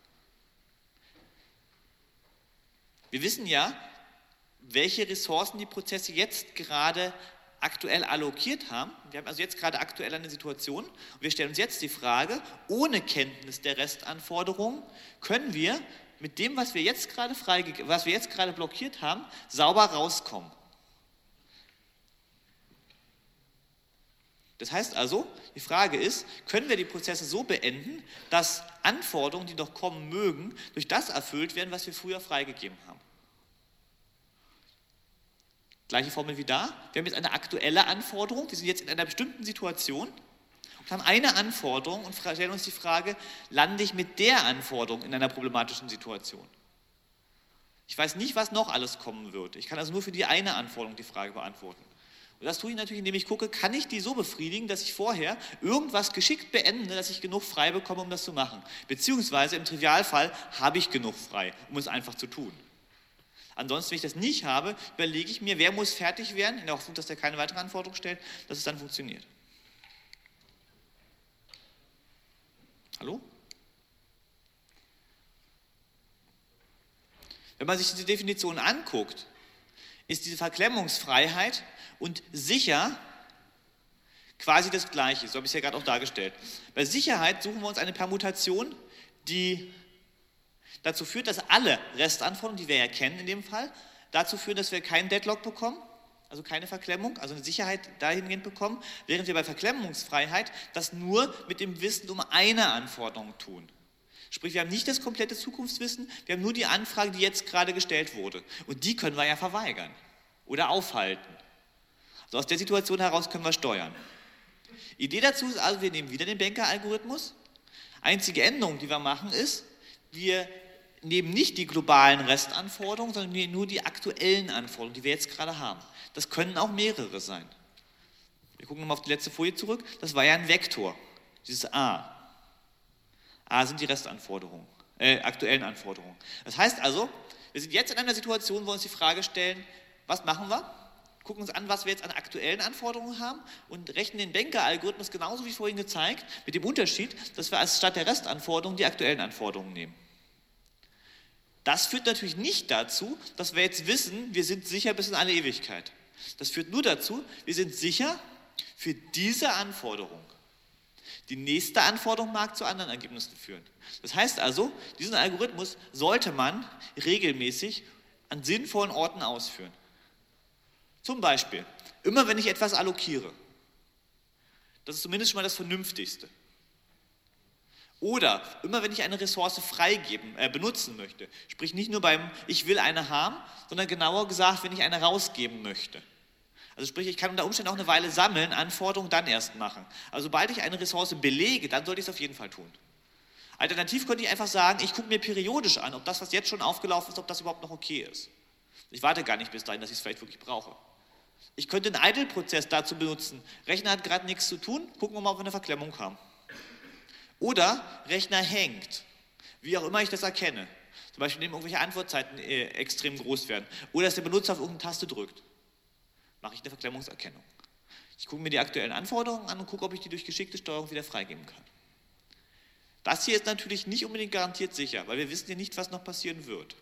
Wir wissen ja, welche Ressourcen die Prozesse jetzt gerade aktuell allokiert haben. Wir haben also jetzt gerade aktuell eine Situation und wir stellen uns jetzt die Frage, ohne Kenntnis der Restanforderungen können wir mit dem, was wir jetzt gerade freigegeben, was wir jetzt gerade blockiert haben, sauber rauskommen. Das heißt also, die Frage ist, können wir die Prozesse so beenden, dass Anforderungen, die noch kommen mögen, durch das erfüllt werden, was wir früher freigegeben haben. Gleiche Formel wie da. Wir haben jetzt eine aktuelle Anforderung. Wir sind jetzt in einer bestimmten Situation und haben eine Anforderung und stellen uns die Frage, lande ich mit der Anforderung in einer problematischen Situation? Ich weiß nicht, was noch alles kommen wird. Ich kann also nur für die eine Anforderung die Frage beantworten. Und das tue ich natürlich, indem ich gucke, kann ich die so befriedigen, dass ich vorher irgendwas geschickt beende, dass ich genug frei bekomme, um das zu machen. Beziehungsweise im Trivialfall habe ich genug frei, um es einfach zu tun. Ansonsten, wenn ich das nicht habe, überlege ich mir, wer muss fertig werden, in der Hoffnung, dass er keine weitere Anforderung stellt, dass es dann funktioniert. Hallo? Wenn man sich diese Definition anguckt, ist diese Verklemmungsfreiheit und sicher quasi das Gleiche. So habe ich es ja gerade auch dargestellt. Bei Sicherheit suchen wir uns eine Permutation, die dazu führt, dass alle Restanforderungen, die wir ja kennen in dem Fall, dazu führen, dass wir keinen Deadlock bekommen, also keine Verklemmung, also eine Sicherheit dahingehend bekommen, während wir bei Verklemmungsfreiheit das nur mit dem Wissen um eine Anforderung tun. Sprich, wir haben nicht das komplette Zukunftswissen, wir haben nur die Anfrage, die jetzt gerade gestellt wurde. Und die können wir ja verweigern oder aufhalten. Also aus der Situation heraus können wir steuern. Idee dazu ist also, wir nehmen wieder den Banker-Algorithmus. Einzige Änderung, die wir machen, ist, wir nehmen nicht die globalen Restanforderungen, sondern wir nehmen nur die aktuellen Anforderungen, die wir jetzt gerade haben. Das können auch mehrere sein. Wir gucken nochmal auf die letzte Folie zurück. Das war ja ein Vektor, dieses A. A sind die Restanforderungen, äh, aktuellen Anforderungen. Das heißt also, wir sind jetzt in einer Situation, wo wir uns die Frage stellen, was machen wir? Gucken uns an, was wir jetzt an aktuellen Anforderungen haben und rechnen den Banker-Algorithmus genauso wie vorhin gezeigt, mit dem Unterschied, dass wir als statt der Restanforderungen die aktuellen Anforderungen nehmen. Das führt natürlich nicht dazu, dass wir jetzt wissen, wir sind sicher bis in alle Ewigkeit. Das führt nur dazu, wir sind sicher für diese Anforderung. Die nächste Anforderung mag zu anderen Ergebnissen führen. Das heißt also, diesen Algorithmus sollte man regelmäßig an sinnvollen Orten ausführen. Zum Beispiel, immer wenn ich etwas allokiere. Das ist zumindest schon mal das Vernünftigste. Oder immer wenn ich eine Ressource freigeben, äh, benutzen möchte. Sprich nicht nur beim ich will eine haben, sondern genauer gesagt, wenn ich eine rausgeben möchte. Also sprich, ich kann unter Umständen auch eine Weile sammeln, Anforderungen dann erst machen. Also sobald ich eine Ressource belege, dann sollte ich es auf jeden Fall tun. Alternativ könnte ich einfach sagen, ich gucke mir periodisch an, ob das, was jetzt schon aufgelaufen ist, ob das überhaupt noch okay ist. Ich warte gar nicht bis dahin, dass ich es vielleicht wirklich brauche. Ich könnte einen Idle-Prozess dazu benutzen. Rechner hat gerade nichts zu tun, gucken wir mal, ob wir eine Verklemmung haben. Oder Rechner hängt, wie auch immer ich das erkenne. Zum Beispiel, indem irgendwelche Antwortzeiten äh, extrem groß werden. Oder dass der Benutzer auf irgendeine Taste drückt. Mache ich eine Verklemmungserkennung. Ich gucke mir die aktuellen Anforderungen an und gucke, ob ich die durch geschickte Steuerung wieder freigeben kann. Das hier ist natürlich nicht unbedingt garantiert sicher, weil wir wissen ja nicht, was noch passieren wird.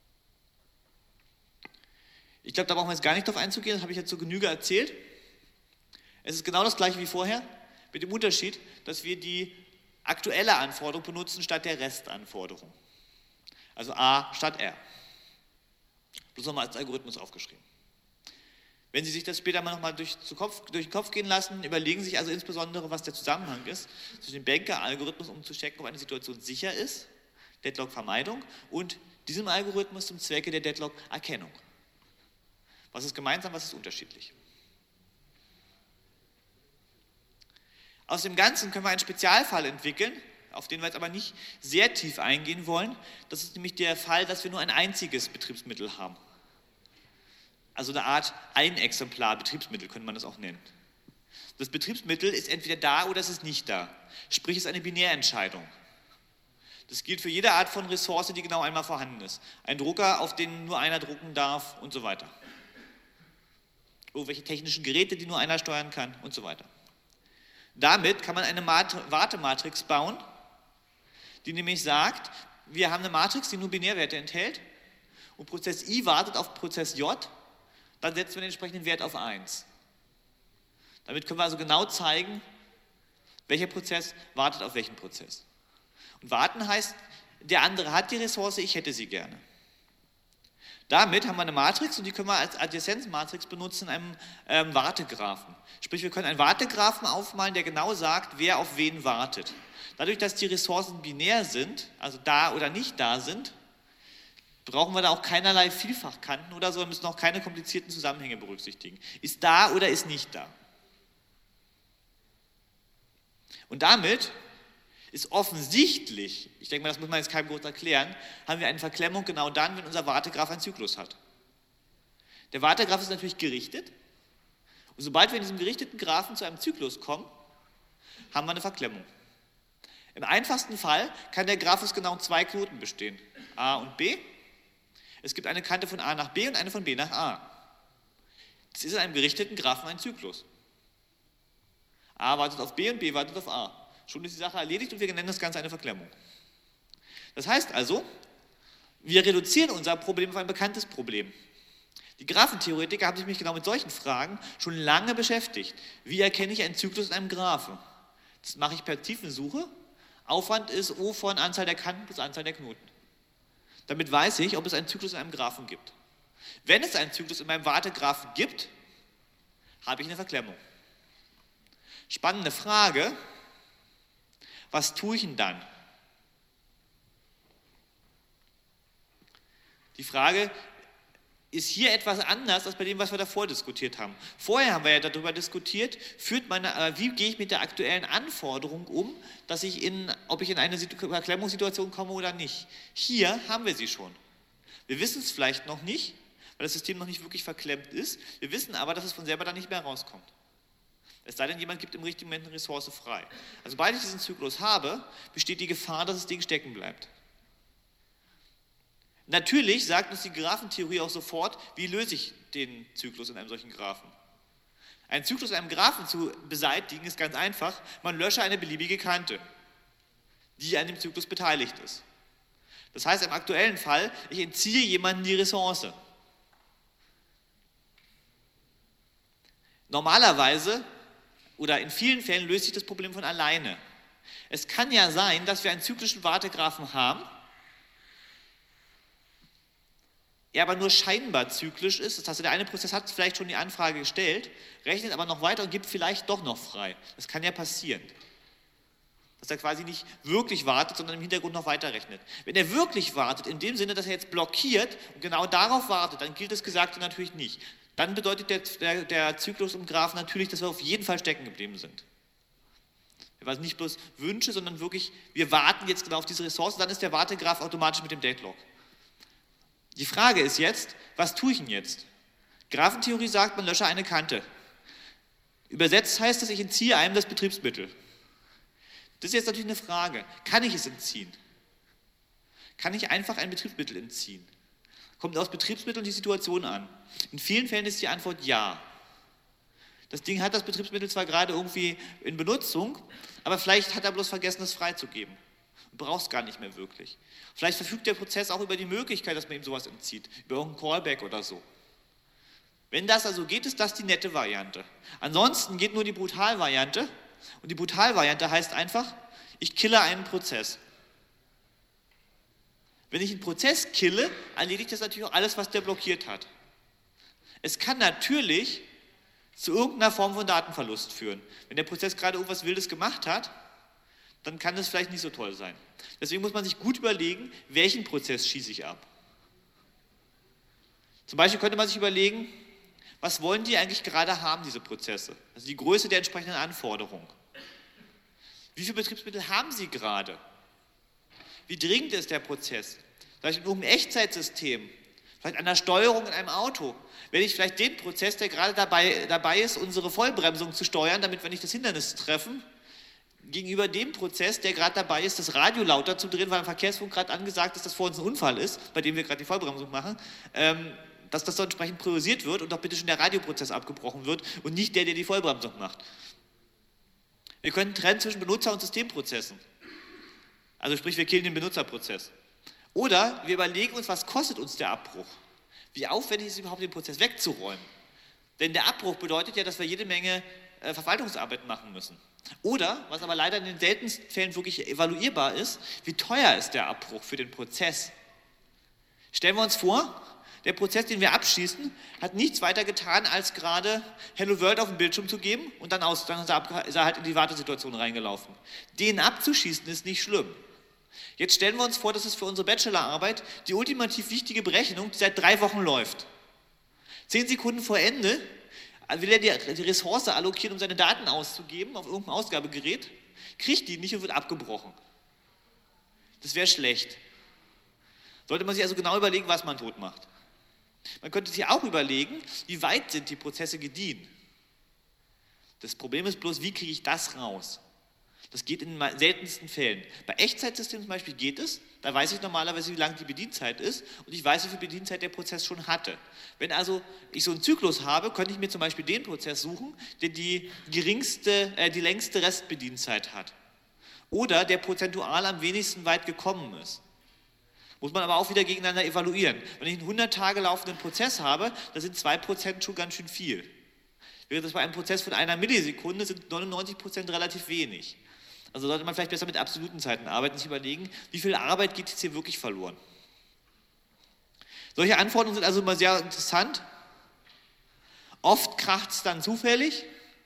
Ich glaube, da brauchen wir jetzt gar nicht drauf einzugehen, das habe ich jetzt zur Genüge erzählt. Es ist genau das gleiche wie vorher, mit dem Unterschied, dass wir die aktuelle Anforderung benutzen statt der Restanforderung. Also A statt R. Bloß nochmal als Algorithmus aufgeschrieben. Wenn Sie sich das später mal nochmal durch, durch den Kopf gehen lassen, überlegen Sie sich also insbesondere, was der Zusammenhang ist zwischen dem Banker-Algorithmus, um zu checken, ob eine Situation sicher ist, Deadlock-Vermeidung, und diesem Algorithmus zum Zwecke der Deadlock-Erkennung. Was ist gemeinsam, was ist unterschiedlich? Aus dem Ganzen können wir einen Spezialfall entwickeln, auf den wir jetzt aber nicht sehr tief eingehen wollen. Das ist nämlich der Fall, dass wir nur ein einziges Betriebsmittel haben. Also eine Art Ein-Exemplar Betriebsmittel könnte man das auch nennen. Das Betriebsmittel ist entweder da oder es ist nicht da. Sprich, es ist eine Binärentscheidung. Das gilt für jede Art von Ressource, die genau einmal vorhanden ist. Ein Drucker, auf den nur einer drucken darf und so weiter. Irgendwelche technischen Geräte, die nur einer steuern kann und so weiter. Damit kann man eine Wartematrix bauen, die nämlich sagt, wir haben eine Matrix, die nur Binärwerte enthält und Prozess I wartet auf Prozess J, dann setzen wir den entsprechenden Wert auf eins. Damit können wir also genau zeigen, welcher Prozess wartet auf welchen Prozess. Und warten heißt, der andere hat die Ressource, ich hätte sie gerne. Damit haben wir eine Matrix und die können wir als Adjazenzmatrix benutzen in einem ähm, Wartegraphen. Sprich, wir können einen Wartegraphen aufmalen, der genau sagt, wer auf wen wartet. Dadurch, dass die Ressourcen binär sind, also da oder nicht da sind, brauchen wir da auch keinerlei Vielfachkanten oder so, wir müssen auch keine komplizierten Zusammenhänge berücksichtigen. Ist da oder ist nicht da. Und damit ist offensichtlich, ich denke mal, das muss man jetzt keinem groß erklären, haben wir eine Verklemmung genau dann, wenn unser Wartegraph einen Zyklus hat. Der Wartegraph ist natürlich gerichtet und sobald wir in diesem gerichteten Graphen zu einem Zyklus kommen, haben wir eine Verklemmung. Im einfachsten Fall kann der Graph aus genau zwei Knoten bestehen, A und B. Es gibt eine Kante von A nach B und eine von B nach A. Das ist in einem gerichteten Graphen ein Zyklus. A wartet auf B und B wartet auf A. Schon ist die Sache erledigt und wir nennen das Ganze eine Verklemmung. Das heißt also, wir reduzieren unser Problem auf ein bekanntes Problem. Die Graphentheoretiker haben sich nämlich genau mit solchen Fragen schon lange beschäftigt. Wie erkenne ich einen Zyklus in einem Graphen? Das mache ich per Tiefensuche. Aufwand ist O von Anzahl der Kanten plus Anzahl der Knoten. Damit weiß ich, ob es einen Zyklus in einem Graphen gibt. Wenn es einen Zyklus in meinem Wartegraphen gibt, habe ich eine Verklemmung. Spannende Frage. Was tue ich denn dann? Die Frage ist hier etwas anders als bei dem, was wir davor diskutiert haben. Vorher haben wir ja darüber diskutiert, führt meine, äh, wie gehe ich mit der aktuellen Anforderung um, dass ich in, ob ich in eine Verklemmungssituation komme oder nicht. Hier haben wir sie schon. Wir wissen es vielleicht noch nicht, weil das System noch nicht wirklich verklemmt ist. Wir wissen aber, dass es von selber dann nicht mehr rauskommt. Es sei denn, jemand gibt im richtigen Moment eine Ressource frei. Also sobald ich diesen Zyklus habe, besteht die Gefahr, dass das Ding stecken bleibt. Natürlich sagt uns die Graphentheorie auch sofort, wie löse ich den Zyklus in einem solchen Graphen. Einen Zyklus in einem Graphen zu beseitigen ist ganz einfach. Man lösche eine beliebige Kante, die an dem Zyklus beteiligt ist. Das heißt im aktuellen Fall, ich entziehe jemandem die Ressource. Normalerweise oder in vielen Fällen löst sich das Problem von alleine. Es kann ja sein, dass wir einen zyklischen Wartegraphen haben, er aber nur scheinbar zyklisch ist. Das heißt, der eine Prozess hat vielleicht schon die Anfrage gestellt, rechnet aber noch weiter und gibt vielleicht doch noch frei. Das kann ja passieren. Dass er quasi nicht wirklich wartet, sondern im Hintergrund noch weiterrechnet. Wenn er wirklich wartet, in dem Sinne, dass er jetzt blockiert und genau darauf wartet, dann gilt das Gesagte natürlich nicht. Dann bedeutet der, der, der Zyklus im Graphen natürlich, dass wir auf jeden Fall stecken geblieben sind. Wir nicht bloß Wünsche, sondern wirklich, wir warten jetzt genau auf diese Ressource, dann ist der Wartegraph automatisch mit dem Deadlock. Die Frage ist jetzt, was tue ich denn jetzt? Graphentheorie sagt, man lösche eine Kante. Übersetzt heißt das, ich entziehe einem das Betriebsmittel. Das ist jetzt natürlich eine Frage. Kann ich es entziehen? Kann ich einfach ein Betriebsmittel entziehen? Kommt aus Betriebsmitteln die Situation an? In vielen Fällen ist die Antwort ja. Das Ding hat das Betriebsmittel zwar gerade irgendwie in Benutzung, aber vielleicht hat er bloß vergessen, es freizugeben. Und braucht es gar nicht mehr wirklich. Vielleicht verfügt der Prozess auch über die Möglichkeit, dass man ihm sowas entzieht, über irgendeinen Callback oder so. Wenn das also geht, ist das die nette Variante. Ansonsten geht nur die Brutalvariante. Und die Brutalvariante heißt einfach, ich kille einen Prozess. Wenn ich einen Prozess kille, erledigt das natürlich auch alles, was der blockiert hat. Es kann natürlich zu irgendeiner Form von Datenverlust führen. Wenn der Prozess gerade irgendwas Wildes gemacht hat, dann kann das vielleicht nicht so toll sein. Deswegen muss man sich gut überlegen, welchen Prozess schieße ich ab. Zum Beispiel könnte man sich überlegen, was wollen die eigentlich gerade haben, diese Prozesse? Also die Größe der entsprechenden Anforderung. Wie viele Betriebsmittel haben sie gerade? Wie dringend ist der Prozess? Vielleicht in irgendeinem Echtzeitsystem, vielleicht an der Steuerung in einem Auto. Wenn ich vielleicht den Prozess, der gerade dabei, dabei ist, unsere Vollbremsung zu steuern, damit wir nicht das Hindernis treffen, gegenüber dem Prozess, der gerade dabei ist, das Radio lauter zu drehen, weil im Verkehrsfunk gerade angesagt ist, dass vor uns ein Unfall ist, bei dem wir gerade die Vollbremsung machen, ähm, dass das so entsprechend priorisiert wird und doch bitte schon der Radioprozess abgebrochen wird und nicht der, der die Vollbremsung macht. Wir können trennen zwischen Benutzer- und Systemprozessen. Also sprich, wir killen den Benutzerprozess. Oder wir überlegen uns, was kostet uns der Abbruch? Wie aufwendig ist es überhaupt, den Prozess wegzuräumen? Denn der Abbruch bedeutet ja, dass wir jede Menge äh, Verwaltungsarbeit machen müssen. Oder, was aber leider in den seltensten Fällen wirklich evaluierbar ist, wie teuer ist der Abbruch für den Prozess? Stellen wir uns vor, der Prozess, den wir abschießen, hat nichts weiter getan, als gerade Hello World auf den Bildschirm zu geben und dann, aus, dann ist, er, ist er halt in die Wartesituation reingelaufen. Den abzuschießen ist nicht schlimm. Jetzt stellen wir uns vor, das ist für unsere Bachelorarbeit die ultimativ wichtige Berechnung, die seit drei Wochen läuft. Zehn Sekunden vor Ende will er die, die Ressource allokieren, um seine Daten auszugeben auf irgendein Ausgabegerät, kriegt die nicht und wird abgebrochen. Das wäre schlecht. Sollte man sich also genau überlegen, was man tot macht. Man könnte sich auch überlegen, wie weit sind die Prozesse gediehen. Das Problem ist bloß, wie kriege ich das raus? Das geht in den seltensten Fällen. Bei Echtzeitsystemen zum Beispiel geht es, da weiß ich normalerweise, wie lang die Bedienzeit ist und ich weiß, wie viel Bedienzeit der Prozess schon hatte. Wenn also ich so einen Zyklus habe, könnte ich mir zum Beispiel den Prozess suchen, der die geringste, äh, die längste Restbedienzeit hat. Oder der prozentual am wenigsten weit gekommen ist. Muss man aber auch wieder gegeneinander evaluieren. Wenn ich einen hundert Tage laufenden Prozess habe, da sind zwei Prozent schon ganz schön viel. Während das bei einem Prozess von einer Millisekunde sind neunundneunzig Prozent relativ wenig. Also sollte man vielleicht besser mit absoluten Zeiten arbeiten, sich überlegen, wie viel Arbeit geht jetzt hier wirklich verloren. Solche Anforderungen sind also immer sehr interessant. Oft kracht es dann zufällig.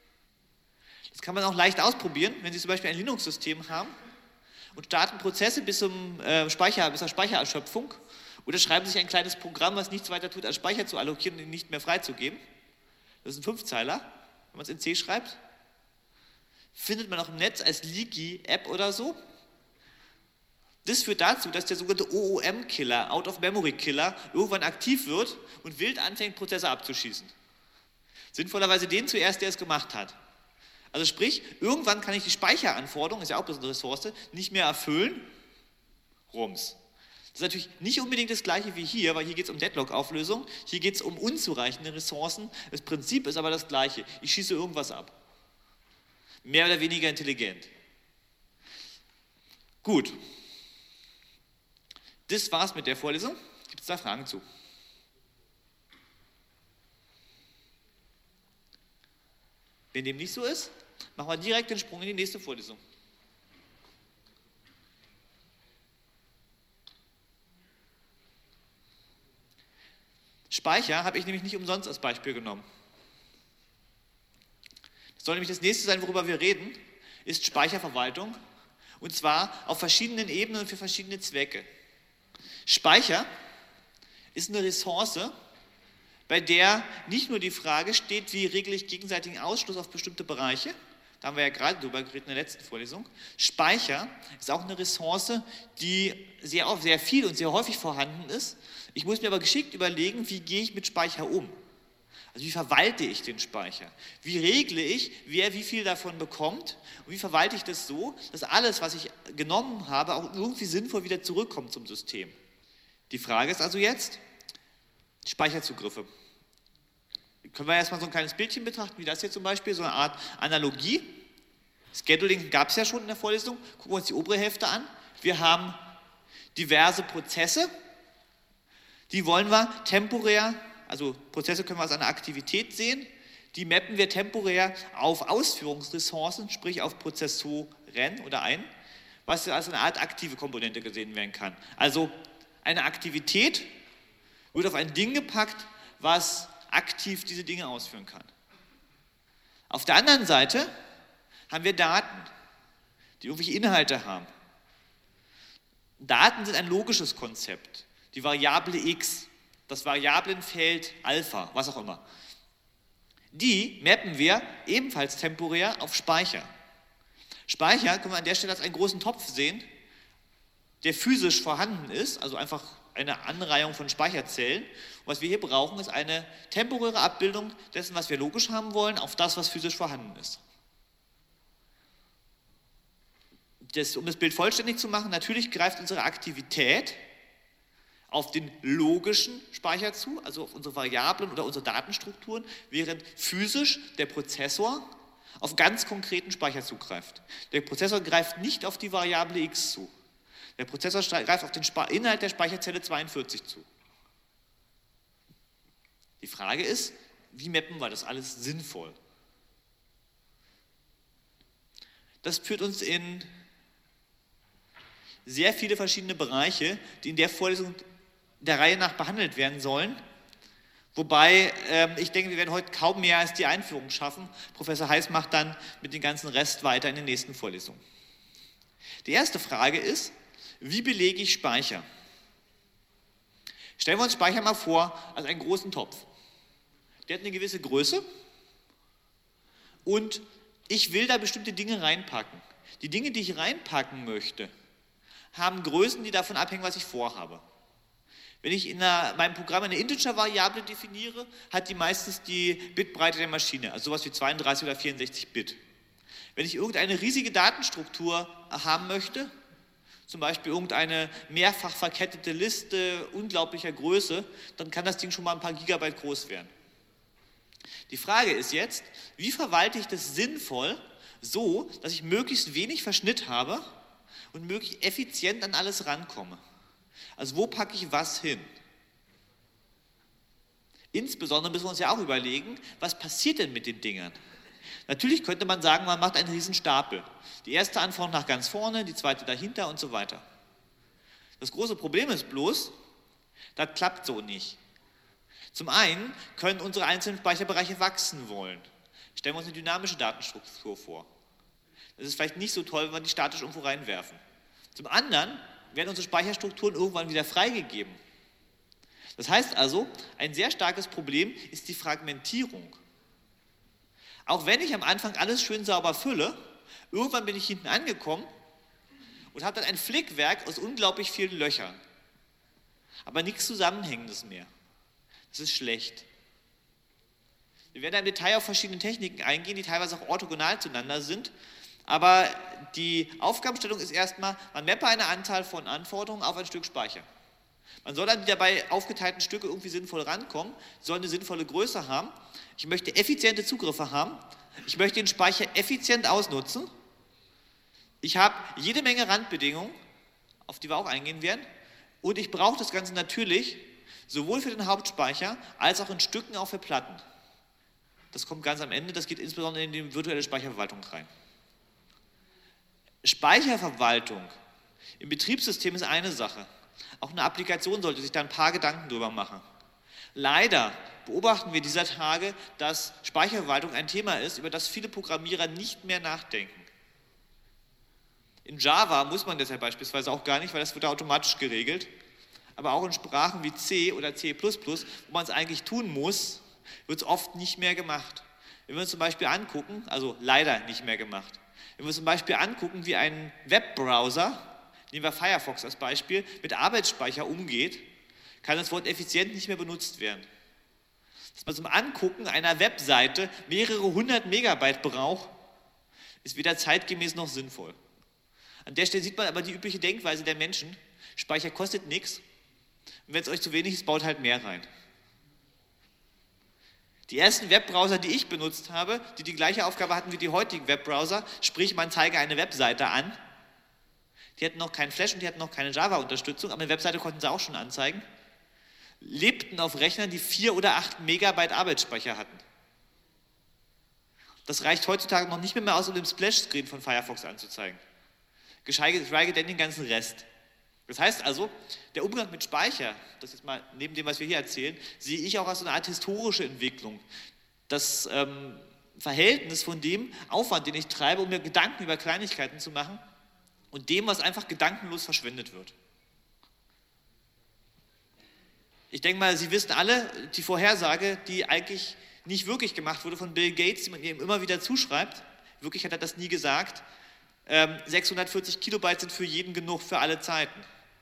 Das kann man auch leicht ausprobieren, wenn Sie zum Beispiel ein Linux-System haben und starten Prozesse bis, zum, äh, Speicher, bis zur Speichererschöpfung oder schreiben sich ein kleines Programm, was nichts weiter tut, als Speicher zu allokieren und ihn nicht mehr freizugeben. Das ist ein Fünfzeiler, wenn man es in C schreibt. Findet man auch im Netz als Leaky-App oder so. Das führt dazu, dass der sogenannte O O M-Killer, Out-of-Memory-Killer, irgendwann aktiv wird und wild anfängt, Prozesse abzuschießen. Sinnvollerweise den zuerst, der es gemacht hat. Also sprich, irgendwann kann ich die Speicheranforderung, ist ja auch bloß eine Ressource, nicht mehr erfüllen. Rums. Das ist natürlich nicht unbedingt das Gleiche wie hier, weil hier geht es um Deadlock-Auflösung, hier geht es um unzureichende Ressourcen. Das Prinzip ist aber das Gleiche. Ich schieße irgendwas ab. Mehr oder weniger intelligent. Gut. Das war's mit der Vorlesung. Gibt es da Fragen zu? Wenn dem nicht so ist, machen wir direkt den Sprung in die nächste Vorlesung. Speicher habe ich nämlich nicht umsonst als Beispiel genommen. Das soll nämlich das nächste sein, worüber wir reden, ist Speicherverwaltung. Und zwar auf verschiedenen Ebenen und für verschiedene Zwecke. Speicher ist eine Ressource, bei der nicht nur die Frage steht, wie regle ich gegenseitigen Ausschluss auf bestimmte Bereiche, da haben wir ja gerade drüber geredet in der letzten Vorlesung. Speicher ist auch eine Ressource, die sehr, oft, sehr viel und sehr häufig vorhanden ist. Ich muss mir aber geschickt überlegen, wie gehe ich mit Speicher um? Also wie verwalte ich den Speicher? Wie regle ich, wer wie viel davon bekommt? Und wie verwalte ich das so, dass alles, was ich genommen habe, auch irgendwie sinnvoll wieder zurückkommt zum System? Die Frage ist also jetzt, Speicherzugriffe. Können wir erstmal so ein kleines Bildchen betrachten, wie das hier zum Beispiel, so eine Art Analogie. Scheduling gab es ja schon in der Vorlesung. Gucken wir uns die obere Hälfte an. Wir haben diverse Prozesse, die wollen wir temporär, also Prozesse können wir als eine Aktivität sehen, die mappen wir temporär auf Ausführungsressourcen, sprich auf Prozessoren oder ein, was als eine Art aktive Komponente gesehen werden kann. Also eine Aktivität wird auf ein Ding gepackt, was aktiv diese Dinge ausführen kann. Auf der anderen Seite haben wir Daten, die irgendwelche Inhalte haben. Daten sind ein logisches Konzept. Die Variable x, das Variablenfeld Alpha, was auch immer. Die mappen wir ebenfalls temporär auf Speicher. Speicher können wir an der Stelle als einen großen Topf sehen, der physisch vorhanden ist, also einfach eine Anreihung von Speicherzellen. Und was wir hier brauchen, ist eine temporäre Abbildung dessen, was wir logisch haben wollen, auf das, was physisch vorhanden ist. Das, um das Bild vollständig zu machen, natürlich greift unsere Aktivität auf den logischen Speicher zu, also auf unsere Variablen oder unsere Datenstrukturen, während physisch der Prozessor auf ganz konkreten Speicher zugreift. Der Prozessor greift nicht auf die Variable x zu. Der Prozessor greift auf den Inhalt der Speicherzelle zweiundvierzig zu. Die Frage ist, wie mappen wir das alles sinnvoll? Das führt uns in sehr viele verschiedene Bereiche, die in der Vorlesung der Reihe nach behandelt werden sollen. Wobei, ähm, ich denke, wir werden heute kaum mehr als die Einführung schaffen. Professor Heiß macht dann mit dem ganzen Rest weiter in den nächsten Vorlesungen. Die erste Frage ist, wie belege ich Speicher? Stellen wir uns Speicher mal vor als einen großen Topf. Der hat eine gewisse Größe und ich will da bestimmte Dinge reinpacken. Die Dinge, die ich reinpacken möchte, haben Größen, die davon abhängen, was ich vorhabe. Wenn ich in einer, meinem Programm eine Integer-Variable definiere, hat die meistens die Bitbreite der Maschine, also sowas wie zweiunddreißig oder vierundsechzig Bit. Wenn ich irgendeine riesige Datenstruktur haben möchte, zum Beispiel irgendeine mehrfach verkettete Liste unglaublicher Größe, dann kann das Ding schon mal ein paar Gigabyte groß werden. Die Frage ist jetzt, wie verwalte ich das sinnvoll, so, dass ich möglichst wenig Verschnitt habe und möglichst effizient an alles rankomme? Also wo packe ich was hin? Insbesondere müssen wir uns ja auch überlegen, was passiert denn mit den Dingern? Natürlich könnte man sagen, man macht einen riesen Stapel. Die erste Anforderung nach ganz vorne, die zweite dahinter und so weiter. Das große Problem ist bloß, das klappt so nicht. Zum einen können unsere einzelnen Speicherbereiche wachsen wollen. Stellen wir uns eine dynamische Datenstruktur vor. Das ist vielleicht nicht so toll, wenn wir die statisch irgendwo reinwerfen. Zum anderen werden unsere Speicherstrukturen irgendwann wieder freigegeben. Das heißt also, ein sehr starkes Problem ist die Fragmentierung. Auch wenn ich am Anfang alles schön sauber fülle, irgendwann bin ich hinten angekommen und habe dann ein Flickwerk aus unglaublich vielen Löchern. Aber nichts Zusammenhängendes mehr. Das ist schlecht. Wir werden im Detail auf verschiedene Techniken eingehen, die teilweise auch orthogonal zueinander sind. Aber die Aufgabenstellung ist erstmal, man mappe eine Anzahl von Anforderungen auf ein Stück Speicher. Man soll an die dabei aufgeteilten Stücke irgendwie sinnvoll rankommen, soll eine sinnvolle Größe haben. Ich möchte effiziente Zugriffe haben. Ich möchte den Speicher effizient ausnutzen. Ich habe jede Menge Randbedingungen, auf die wir auch eingehen werden. Und ich brauche das Ganze natürlich sowohl für den Hauptspeicher als auch in Stücken auch für Platten. Das kommt ganz am Ende, das geht insbesondere in die virtuelle Speicherverwaltung rein. Speicherverwaltung im Betriebssystem ist eine Sache. Auch eine Applikation sollte sich da ein paar Gedanken drüber machen. Leider beobachten wir dieser Tage, dass Speicherverwaltung ein Thema ist, über das viele Programmierer nicht mehr nachdenken. In Java muss man das ja beispielsweise auch gar nicht, weil das wird automatisch geregelt. Aber auch in Sprachen wie C oder C plus plus, wo man es eigentlich tun muss, wird es oft nicht mehr gemacht. Wenn wir uns zum Beispiel angucken, also leider nicht mehr gemacht, wenn wir uns zum Beispiel angucken, wie ein Webbrowser, nehmen wir Firefox als Beispiel, mit Arbeitsspeicher umgeht, kann das Wort effizient nicht mehr benutzt werden. Dass man zum Angucken einer Webseite mehrere hundert Megabyte braucht, ist weder zeitgemäß noch sinnvoll. An der Stelle sieht man aber die übliche Denkweise der Menschen, Speicher kostet nichts und wenn es euch zu wenig ist, baut halt mehr rein. Die ersten Webbrowser, die ich benutzt habe, die die gleiche Aufgabe hatten wie die heutigen Webbrowser, sprich man zeige eine Webseite an, die hatten noch keinen Flash und die hatten noch keine Java-Unterstützung, aber eine Webseite konnten sie auch schon anzeigen, lebten auf Rechnern, die vier oder acht Megabyte Arbeitsspeicher hatten. Das reicht heutzutage noch nicht mehr, mehr aus, um den Splash-Screen von Firefox anzuzeigen. Geschweige denn den ganzen Rest. Das heißt also, der Umgang mit Speicher, das ist mal neben dem, was wir hier erzählen, sehe ich auch als so eine Art historische Entwicklung. Das ähm, Verhältnis von dem Aufwand, den ich treibe, um mir Gedanken über Kleinigkeiten zu machen, und dem, was einfach gedankenlos verschwendet wird. Ich denke mal, Sie wissen alle, die Vorhersage, die eigentlich nicht wirklich gemacht wurde von Bill Gates, die man ihm immer wieder zuschreibt, wirklich hat er das nie gesagt, ähm, sechshundertvierzig Kilobyte sind für jeden genug, für alle Zeiten.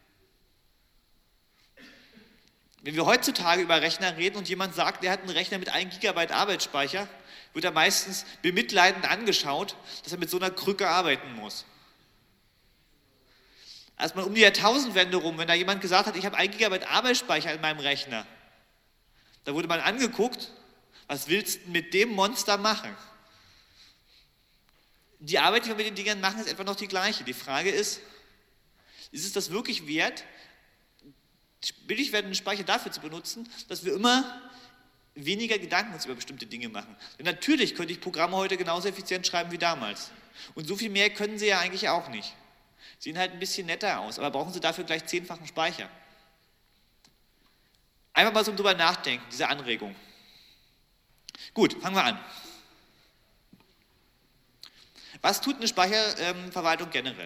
Wenn wir heutzutage über Rechner reden und jemand sagt, der hat einen Rechner mit einem Gigabyte Arbeitsspeicher, wird er meistens bemitleidend angeschaut, dass er mit so einer Krücke arbeiten muss. Als man um die Jahrtausendwende rum, wenn da jemand gesagt hat, ich habe ein Gigabyte Arbeitsspeicher in meinem Rechner, da wurde man angeguckt, was willst du mit dem Monster machen? Die Arbeit, die wir mit den Dingern machen, ist etwa noch die gleiche. Die Frage ist, ist es das wirklich wert, billig werdenden Speicher dafür zu benutzen, dass wir immer weniger Gedanken uns über bestimmte Dinge machen? Denn natürlich könnte ich Programme heute genauso effizient schreiben wie damals. Und so viel mehr können sie ja eigentlich auch nicht. Sehen halt ein bisschen netter aus, aber brauchen sie dafür gleich zehnfachen Speicher. Einfach mal so drüber nachdenken, diese Anregung. Gut, fangen wir an. Was tut eine Speicherverwaltung generell?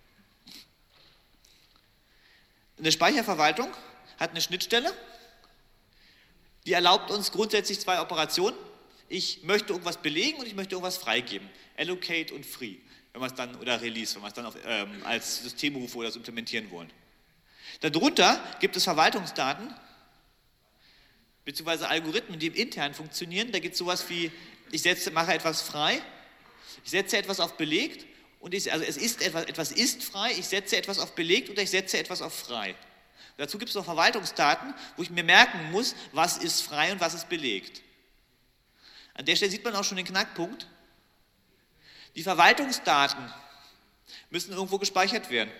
Eine Speicherverwaltung hat eine Schnittstelle, die erlaubt uns grundsätzlich zwei Operationen. Ich möchte irgendwas belegen und ich möchte irgendwas freigeben. Allocate und Free, wenn wir es dann, oder Release, wenn wir es dann auf, ähm, als Systemruf oder so implementieren wollen. Darunter gibt es Verwaltungsdaten, beziehungsweise Algorithmen, die im Internen funktionieren. Da gibt es sowas wie, ich setze, mache etwas frei, ich setze etwas auf belegt, und ich, also es ist etwas, etwas ist frei, ich setze etwas auf belegt oder ich setze etwas auf frei. Und dazu gibt es noch Verwaltungsdaten, wo ich mir merken muss, was ist frei und was ist belegt. An der Stelle sieht man auch schon den Knackpunkt. Die Verwaltungsdaten müssen irgendwo gespeichert werden.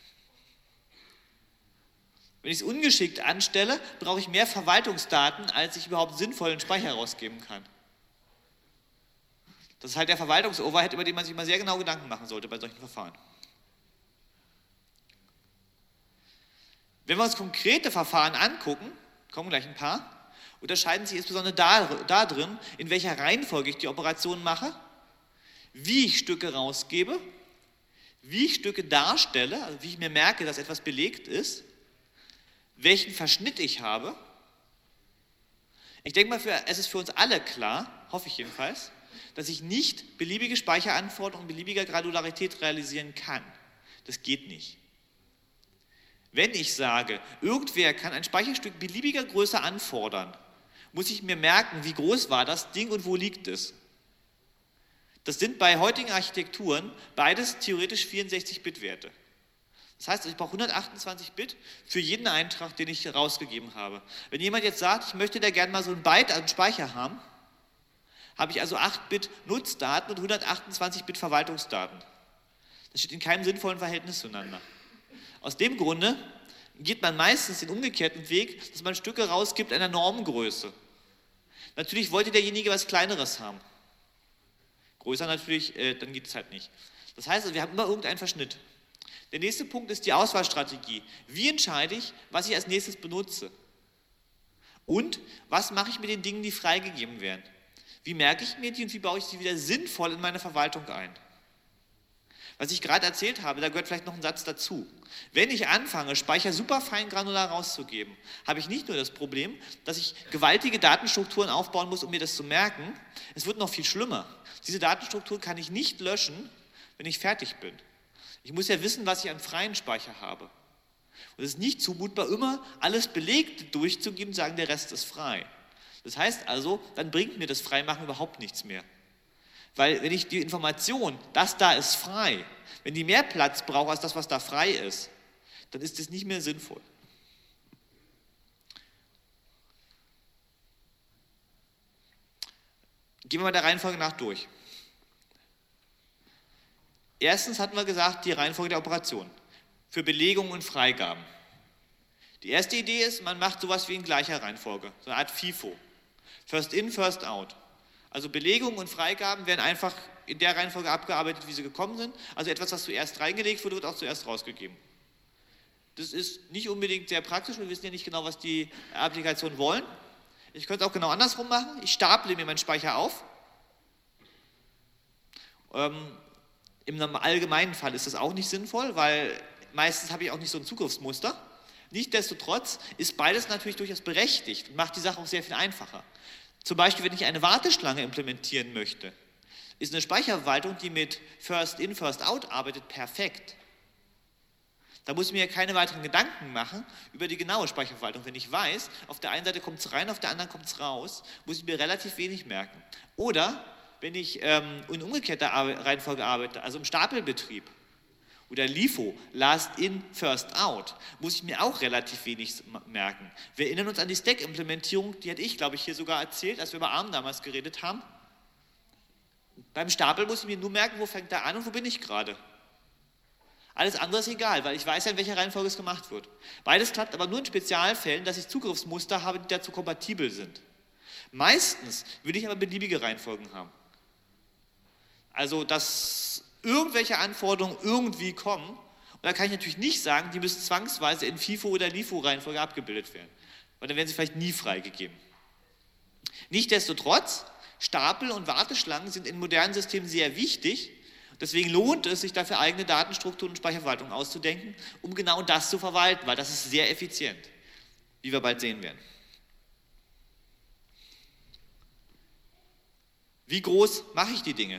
Wenn ich es ungeschickt anstelle, brauche ich mehr Verwaltungsdaten, als ich überhaupt sinnvollen Speicher rausgeben kann. Das ist halt der Verwaltungsoverhead, über den man sich mal sehr genau Gedanken machen sollte bei solchen Verfahren. Wenn wir uns konkrete Verfahren angucken, kommen gleich ein paar, unterscheiden sich insbesondere darin, in welcher Reihenfolge ich die Operationen mache, wie ich Stücke rausgebe, wie ich Stücke darstelle, also wie ich mir merke, dass etwas belegt ist, welchen Verschnitt ich habe. Ich denke mal, für, es ist für uns alle klar, hoffe ich jedenfalls, dass ich nicht beliebige Speicheranforderungen beliebiger Granularität realisieren kann. Das geht nicht. Wenn ich sage, irgendwer kann ein Speicherstück beliebiger Größe anfordern, muss ich mir merken, wie groß war das Ding und wo liegt es. Das sind bei heutigen Architekturen beides theoretisch vierundsechzig Bit Werte. Das heißt, ich brauche hundertachtundzwanzig Bit für jeden Eintrag, den ich rausgegeben habe. Wenn jemand jetzt sagt, ich möchte da gerne mal so ein Byte an Speicher haben, habe ich also acht Bit Nutzdaten und hundertachtundzwanzig Bit Verwaltungsdaten. Das steht in keinem sinnvollen Verhältnis zueinander. Aus dem Grunde geht man meistens den umgekehrten Weg, dass man Stücke rausgibt einer Normgröße. Natürlich wollte derjenige was Kleineres haben. Größer natürlich, äh, dann geht es halt nicht. Das heißt, also, wir haben immer irgendeinen Verschnitt. Der nächste Punkt ist die Auswahlstrategie. Wie entscheide ich, was ich als nächstes benutze? Und was mache ich mit den Dingen, die freigegeben werden? Wie merke ich mir die und wie baue ich sie wieder sinnvoll in meine Verwaltung ein? Was ich gerade erzählt habe, da gehört vielleicht noch ein Satz dazu. Wenn ich anfange, Speicher superfein granular rauszugeben, habe ich nicht nur das Problem, dass ich gewaltige Datenstrukturen aufbauen muss, um mir das zu merken. Es wird noch viel schlimmer. Diese Datenstruktur kann ich nicht löschen, wenn ich fertig bin. Ich muss ja wissen, was ich an freien Speicher habe. Und es ist nicht zumutbar, immer alles belegt durchzugeben und sagen, der Rest ist frei. Das heißt also, dann bringt mir das Freimachen überhaupt nichts mehr. Weil wenn ich die Information, das da ist frei, wenn die mehr Platz braucht als das, was da frei ist, dann ist das nicht mehr sinnvoll. Gehen wir mal der Reihenfolge nach durch. Erstens hatten wir gesagt, die Reihenfolge der Operation für Belegungen und Freigaben. Die erste Idee ist, man macht sowas wie in gleicher Reihenfolge, so eine Art FIFO. First in, first out. Also Belegungen und Freigaben werden einfach in der Reihenfolge abgearbeitet, wie sie gekommen sind. Also etwas, was zuerst reingelegt wurde, wird auch zuerst rausgegeben. Das ist nicht unbedingt sehr praktisch, wir wissen ja nicht genau, was die Applikationen wollen. Ich könnte es auch genau andersrum machen. Ich staple mir meinen Speicher auf. Ähm, Im allgemeinen Fall ist das auch nicht sinnvoll, weil meistens habe ich auch nicht so ein Zugriffsmuster. Nichtsdestotrotz ist beides natürlich durchaus berechtigt und macht die Sache auch sehr viel einfacher. Zum Beispiel, wenn ich eine Warteschlange implementieren möchte, ist eine Speicherverwaltung, die mit First in, First out arbeitet, perfekt. Da muss ich mir keine weiteren Gedanken machen über die genaue Speicherverwaltung. Wenn ich weiß, auf der einen Seite kommt es rein, auf der anderen kommt es raus, muss ich mir relativ wenig merken. Oder wenn ich ähm, in umgekehrter Reihenfolge arbeite, also im Stapelbetrieb oder LIFO, Last in, First out, muss ich mir auch relativ wenig merken. Wir erinnern uns an die Stack-Implementierung, die hatte ich, glaube ich, hier sogar erzählt, als wir über ARM damals geredet haben. Beim Stapel muss ich mir nur merken, wo fängt er an und wo bin ich gerade. Alles andere ist egal, weil ich weiß ja, in welcher Reihenfolge es gemacht wird. Beides klappt aber nur in Spezialfällen, dass ich Zugriffsmuster habe, die dazu kompatibel sind. Meistens will ich aber beliebige Reihenfolgen haben. Also, dass irgendwelche Anforderungen irgendwie kommen, und da kann ich natürlich nicht sagen, die müssen zwangsweise in FIFO oder LIFO-Reihenfolge abgebildet werden, weil dann werden sie vielleicht nie freigegeben. Nichtsdestotrotz, Stapel und Warteschlangen sind in modernen Systemen sehr wichtig. Deswegen lohnt es, sich dafür eigene Datenstrukturen und Speicherverwaltung auszudenken, um genau das zu verwalten, weil das ist sehr effizient, wie wir bald sehen werden. Wie groß mache ich die Dinge?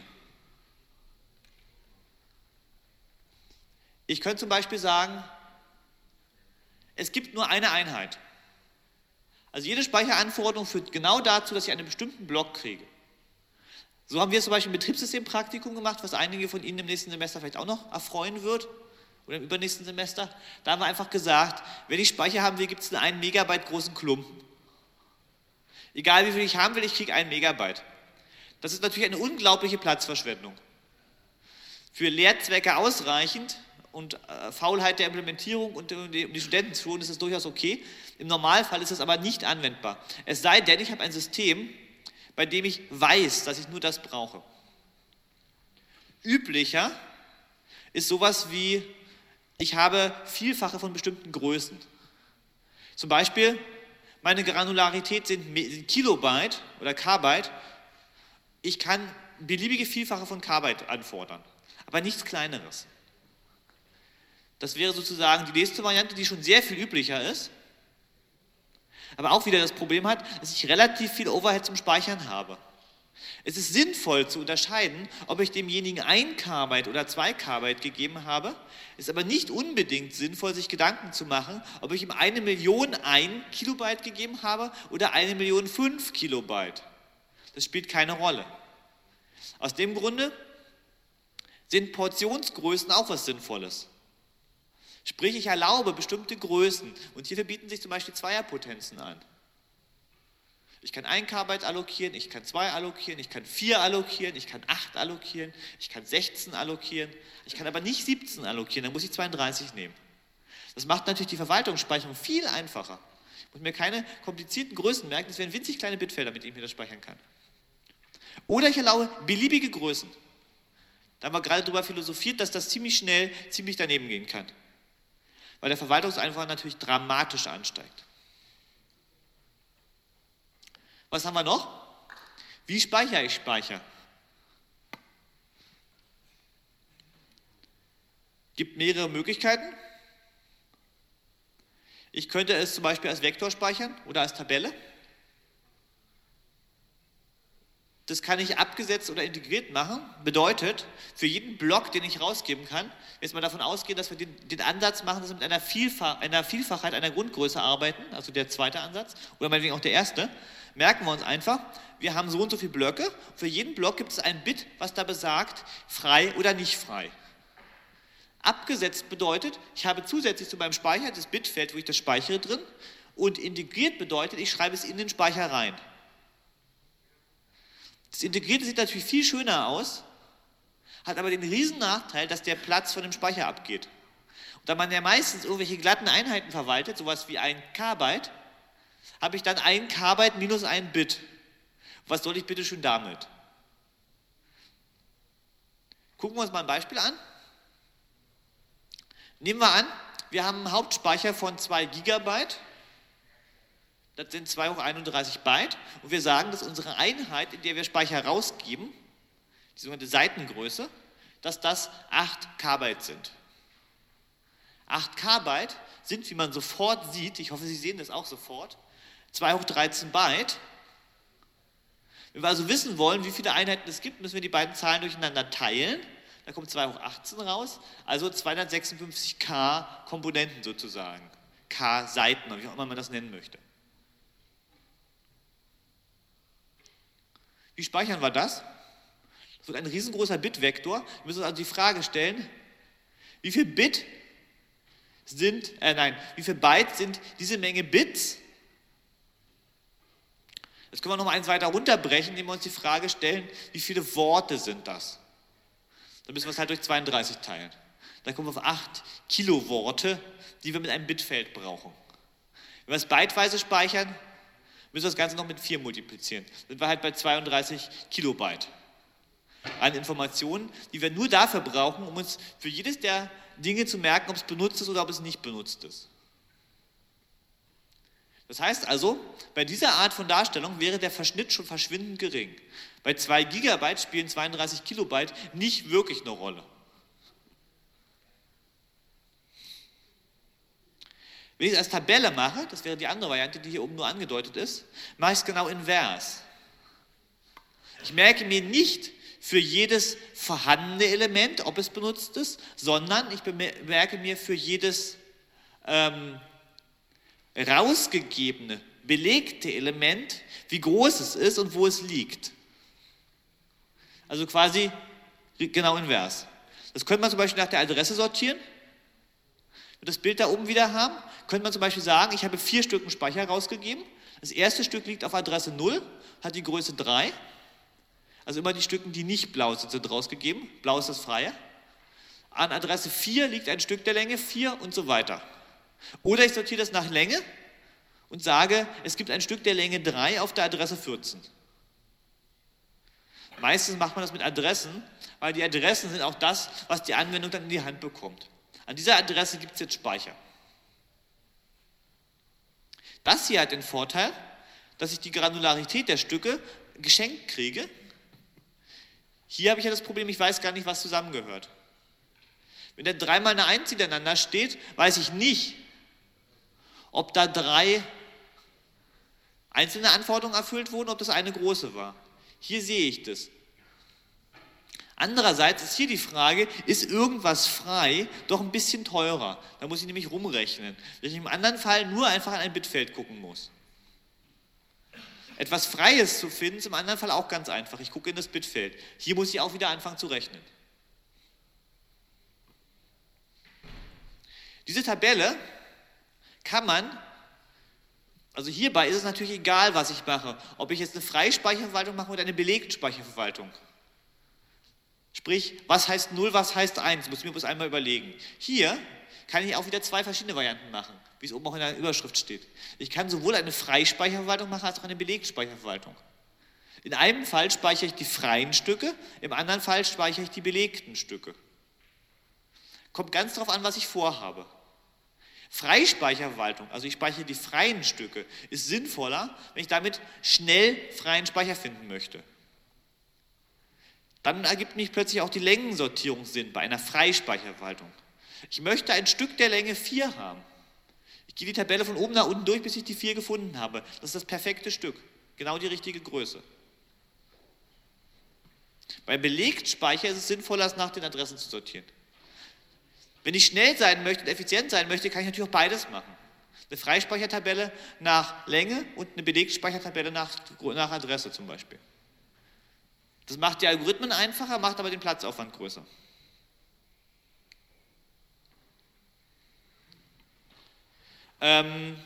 Ich könnte zum Beispiel sagen, es gibt nur eine Einheit. Also jede Speicheranforderung führt genau dazu, dass ich einen bestimmten Block kriege. So haben wir zum Beispiel ein Betriebssystempraktikum gemacht, was einige von Ihnen im nächsten Semester vielleicht auch noch erfreuen wird, oder im übernächsten Semester. Da haben wir einfach gesagt, wenn ich Speicher haben will, gibt es einen einen Megabyte großen Klumpen. Egal wie viel ich haben will, ich kriege einen Megabyte. Das ist natürlich eine unglaubliche Platzverschwendung. Für Lehrzwecke ausreichend und äh, Faulheit der Implementierung und um die, um die Studenten zu schonen, ist es durchaus okay. Im Normalfall ist es aber nicht anwendbar. Es sei denn, ich habe ein System, bei dem ich weiß, dass ich nur das brauche. Üblicher ist sowas wie, ich habe Vielfache von bestimmten Größen. Zum Beispiel, meine Granularität sind Kilobyte oder Kbyte. Ich kann beliebige Vielfache von Kbyte anfordern, aber nichts Kleineres. Das wäre sozusagen die nächste Variante, die schon sehr viel üblicher ist, aber auch wieder das Problem hat, dass ich relativ viel Overhead zum Speichern habe. Es ist sinnvoll zu unterscheiden, ob ich demjenigen ein Kbyte oder zwei Kbyte gegeben habe. Es ist aber nicht unbedingt sinnvoll, sich Gedanken zu machen, ob ich ihm eine Million ein Kilobyte gegeben habe oder eine Million fünf Kilobyte. Das spielt keine Rolle. Aus dem Grunde sind Portionsgrößen auch was Sinnvolles. Sprich, ich erlaube bestimmte Größen und hierfür bieten sich zum Beispiel Zweierpotenzen an. Ich kann ein Kbyte allokieren, ich kann zwei allokieren, ich kann vier allokieren, ich kann acht allokieren, ich kann sechzehn allokieren, ich kann aber nicht siebzehn allokieren, dann muss ich zweiunddreißig nehmen. Das macht natürlich die Verwaltungsspeicherung viel einfacher. Ich muss mir keine komplizierten Größen merken, das wären winzig kleine Bitfelder, mit denen ich mir das speichern kann. Oder ich erlaube beliebige Größen. Da haben wir gerade darüber philosophiert, dass das ziemlich schnell, ziemlich daneben gehen kann. Weil der Verwaltungsaufwand natürlich dramatisch ansteigt. Was haben wir noch? Wie speichere ich Speicher? Gibt mehrere Möglichkeiten. Ich könnte es zum Beispiel als Vektor speichern oder als Tabelle. Das kann ich abgesetzt oder integriert machen. Bedeutet, für jeden Block, den ich rausgeben kann, jetzt mal davon ausgehen, dass wir den, den Ansatz machen, dass wir mit einer, Vielfach, einer Vielfachheit einer Grundgröße arbeiten, also der zweite Ansatz, oder meinetwegen auch der erste, merken wir uns einfach, wir haben so und so viele Blöcke. Für jeden Block gibt es ein Bit, was da besagt, frei oder nicht frei. Abgesetzt bedeutet, ich habe zusätzlich zu meinem Speicher das Bitfeld, wo ich das speichere, drin, und integriert bedeutet, ich schreibe es in den Speicher rein. Das Integrierte sieht natürlich viel schöner aus, hat aber den riesen Nachteil, dass der Platz von dem Speicher abgeht. Und da man ja meistens irgendwelche glatten Einheiten verwaltet, sowas wie ein K-Byte, habe ich dann ein K-Byte minus ein Bit. Was soll ich bitte schön damit? Gucken wir uns mal ein Beispiel an. Nehmen wir an, wir haben einen Hauptspeicher von zwei Gigabyte. Das sind zwei hoch einunddreißig Byte. Und wir sagen, dass unsere Einheit, in der wir Speicher rausgeben, die sogenannte Seitengröße, dass das acht K-Byte sind. acht K-Byte sind, wie man sofort sieht, ich hoffe, Sie sehen das auch sofort, zwei hoch dreizehn Byte. Wenn wir also wissen wollen, wie viele Einheiten es gibt, müssen wir die beiden Zahlen durcheinander teilen. Da kommt zwei hoch achtzehn raus, also zweihundertsechsundfünfzig K Komponenten sozusagen. K Seiten, wie auch immer man das nennen möchte. Wie speichern wir das? Das wird ein riesengroßer Bitvektor. Wir müssen uns also die Frage stellen, wie viel Bit sind, äh nein, wie viel Byte sind diese Menge Bits? Jetzt können wir noch mal eins weiter runterbrechen, indem wir uns die Frage stellen, wie viele Worte sind das? Dann müssen wir es halt durch zweiunddreißig teilen. Dann kommen wir auf acht Kiloworte, die wir mit einem Bitfeld brauchen. Wenn wir es byteweise speichern, müssen wir das Ganze noch mit vier multiplizieren. Dann sind wir halt bei zweiunddreißig Kilobyte an Informationen, die wir nur dafür brauchen, um uns für jedes der Dinge zu merken, ob es benutzt ist oder ob es nicht benutzt ist. Das heißt also, bei dieser Art von Darstellung wäre der Verschnitt schon verschwindend gering. Bei zwei Gigabyte spielen zweiunddreißig Kilobyte nicht wirklich eine Rolle. Wenn ich es als Tabelle mache, das wäre die andere Variante, die hier oben nur angedeutet ist, mache ich es genau invers. Ich merke mir nicht für jedes vorhandene Element, ob es benutzt ist, sondern ich merke mir für jedes ähm, rausgegebene, belegte Element, wie groß es ist und wo es liegt. Also quasi genau invers. Das könnte man zum Beispiel nach der Adresse sortieren. Wenn wir das Bild da oben wieder haben, könnte man zum Beispiel sagen, ich habe vier Stück Speicher rausgegeben. Das erste Stück liegt auf Adresse null, hat die Größe drei. Also immer die Stücke, die nicht blau sind, sind rausgegeben. Blau ist das Freie. An Adresse vier liegt ein Stück der Länge vier und so weiter. Oder ich sortiere das nach Länge und sage, es gibt ein Stück der Länge drei auf der Adresse vierzehn. Meistens macht man das mit Adressen, weil die Adressen sind auch das, was die Anwendung dann in die Hand bekommt. An dieser Adresse gibt es jetzt Speicher. Das hier hat den Vorteil, dass ich die Granularität der Stücke geschenkt kriege. Hier habe ich ja das Problem, ich weiß gar nicht, was zusammengehört. Wenn da dreimal eine eins hintereinander steht, weiß ich nicht, ob da drei einzelne Anforderungen erfüllt wurden, ob das eine große war. Hier sehe ich das. Andererseits ist hier die Frage, ist irgendwas frei doch ein bisschen teurer? Da muss ich nämlich rumrechnen, wenn ich im anderen Fall nur einfach an ein Bitfeld gucken muss. Etwas Freies zu finden ist im anderen Fall auch ganz einfach. Ich gucke in das Bitfeld. Hier muss ich auch wieder anfangen zu rechnen. Diese Tabelle kann man, also hierbei ist es natürlich egal, was ich mache, ob ich jetzt eine Freispeicherverwaltung mache oder eine belegte Speicherverwaltung. Sprich, was heißt null, was heißt eins, muss ich mir bloß einmal überlegen. Hier kann ich auch wieder zwei verschiedene Varianten machen. wie es oben auch in der Überschrift steht. Ich kann sowohl eine Freispeicherverwaltung machen, als auch eine Belegspeicherverwaltung. In einem Fall speichere ich die freien Stücke, im anderen Fall speichere ich die belegten Stücke. Kommt ganz darauf an, was ich vorhabe. Freispeicherverwaltung, also ich speichere die freien Stücke, ist sinnvoller, wenn ich damit schnell freien Speicher finden möchte. Dann ergibt mich plötzlich auch die Längensortierung Sinn bei einer Freispeicherverwaltung. Ich möchte ein Stück der Länge vier haben. Ich gehe die Tabelle von oben nach unten durch, bis ich die vier gefunden habe. Das ist das perfekte Stück, genau die richtige Größe. Beim Belegspeicher ist es sinnvoller, es nach den Adressen zu sortieren. Wenn ich schnell sein möchte und effizient sein möchte, kann ich natürlich auch beides machen. Eine Freispeichertabelle nach Länge und eine Belegspeichertabelle nach, nach Adresse zum Beispiel. Das macht die Algorithmen einfacher, macht aber den Platzaufwand größer. Ähm,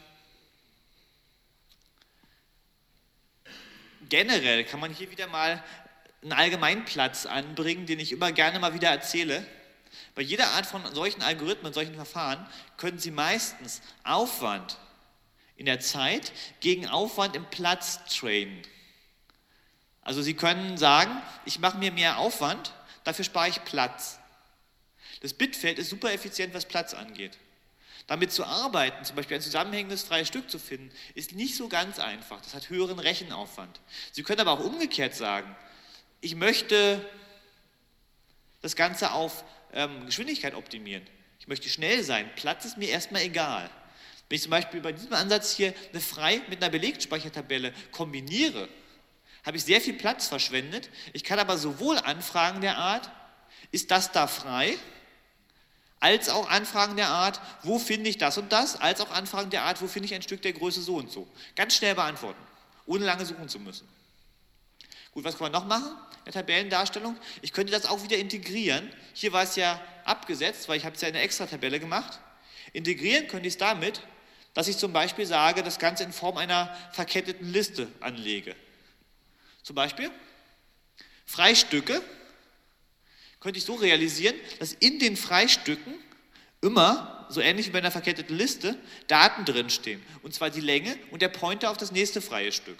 generell kann man hier wieder mal einen Allgemeinplatz anbringen, den ich immer gerne mal wieder erzähle. Bei jeder Art von solchen Algorithmen, solchen Verfahren, können Sie meistens Aufwand in der Zeit gegen Aufwand im Platz traden. Also Sie können sagen, ich mache mir mehr Aufwand, dafür spare ich Platz. Das Bitfeld ist super effizient, was Platz angeht. Damit zu arbeiten, zum Beispiel ein zusammenhängendes freies Stück zu finden, ist nicht so ganz einfach. Das hat höheren Rechenaufwand. Sie können aber auch umgekehrt sagen, ich möchte das Ganze auf ähm, Geschwindigkeit optimieren. Ich möchte schnell sein. Platz ist mir erstmal egal. Wenn ich zum Beispiel bei diesem Ansatz hier eine frei mit einer Belegspeichertabelle kombiniere, habe ich sehr viel Platz verschwendet. Ich kann aber sowohl Anfragen der Art, ist das da frei, als auch Anfragen der Art, wo finde ich das und das, als auch Anfragen der Art, wo finde ich ein Stück der Größe so und so. Ganz schnell beantworten, ohne lange suchen zu müssen. Gut, was kann man noch machen in der Tabellendarstellung? Ich könnte das auch wieder integrieren. Hier war es ja abgesetzt, weil ich habe es ja in einer extra Tabelle gemacht. Integrieren könnte ich es damit, dass ich zum Beispiel sage, das Ganze in Form einer verketteten Liste anlege. Zum Beispiel Freistücke könnte ich so realisieren, dass in den Freistücken immer, so ähnlich wie bei einer verketteten Liste, Daten drinstehen. Und zwar die Länge und der Pointer auf das nächste freie Stück.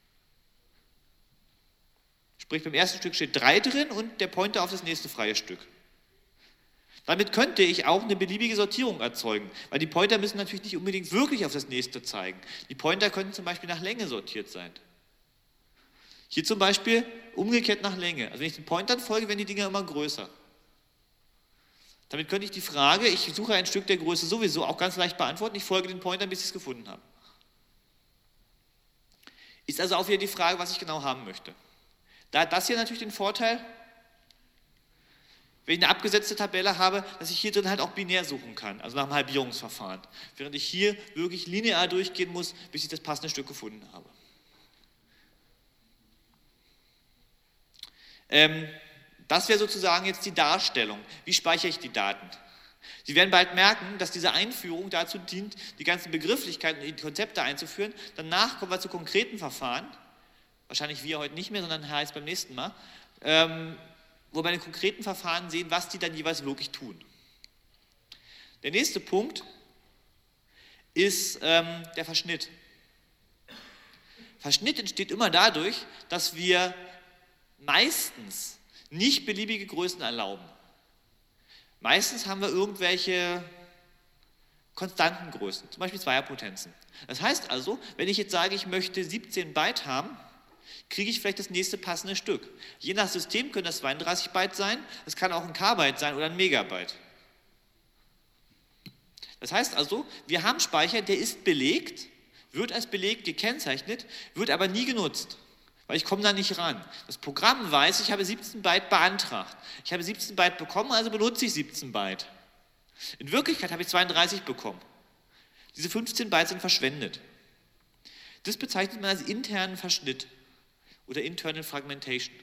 Sprich, beim ersten Stück steht drei drin und der Pointer auf das nächste freie Stück. Damit könnte ich auch eine beliebige Sortierung erzeugen, weil die Pointer müssen natürlich nicht unbedingt wirklich auf das nächste zeigen. Die Pointer könnten zum Beispiel nach Länge sortiert sein. Hier zum Beispiel umgekehrt nach Länge. Also wenn ich den Pointern folge, werden die Dinger immer größer. Damit könnte ich die Frage, ich suche ein Stück der Größe sowieso, auch ganz leicht beantworten. Ich folge den Pointern, bis ich es gefunden habe. Ist also auch wieder die Frage, was ich genau haben möchte. Da hat das hier natürlich den Vorteil, wenn ich eine abgesetzte Tabelle habe, dass ich hier drin halt auch binär suchen kann, also nach einem Halbierungsverfahren. Während ich hier wirklich linear durchgehen muss, bis ich das passende Stück gefunden habe. Ähm, das wäre sozusagen jetzt die Darstellung. Wie speichere ich die Daten? Sie werden bald merken, dass diese Einführung dazu dient, die ganzen Begrifflichkeiten und die Konzepte einzuführen. Danach kommen wir zu konkreten Verfahren. Wahrscheinlich wir heute nicht mehr, sondern heißt beim nächsten Mal. Ähm, wo wir bei den konkreten Verfahren sehen, was die dann jeweils wirklich tun. Der nächste Punkt ist ähm, der Verschnitt. Verschnitt entsteht immer dadurch, dass wir meistens nicht beliebige Größen erlauben. Meistens haben wir irgendwelche konstanten Größen, zum Beispiel Zweierpotenzen. Das heißt also, wenn ich jetzt sage, ich möchte siebzehn Byte haben, kriege ich vielleicht das nächste passende Stück. Je nach System können das zweiunddreißig Byte sein, es kann auch ein K-Byte sein oder ein Megabyte. Das heißt also, wir haben Speicher, der ist belegt, wird als belegt gekennzeichnet, wird aber nie genutzt, weil ich komme da nicht ran. Das Programm weiß, ich habe siebzehn Byte beantragt. Ich habe siebzehn Byte bekommen, also benutze ich siebzehn Byte. In Wirklichkeit habe ich zweiunddreißig bekommen. Diese fünfzehn Byte sind verschwendet. Das bezeichnet man als internen Verschnitt oder Internal Fragmentation.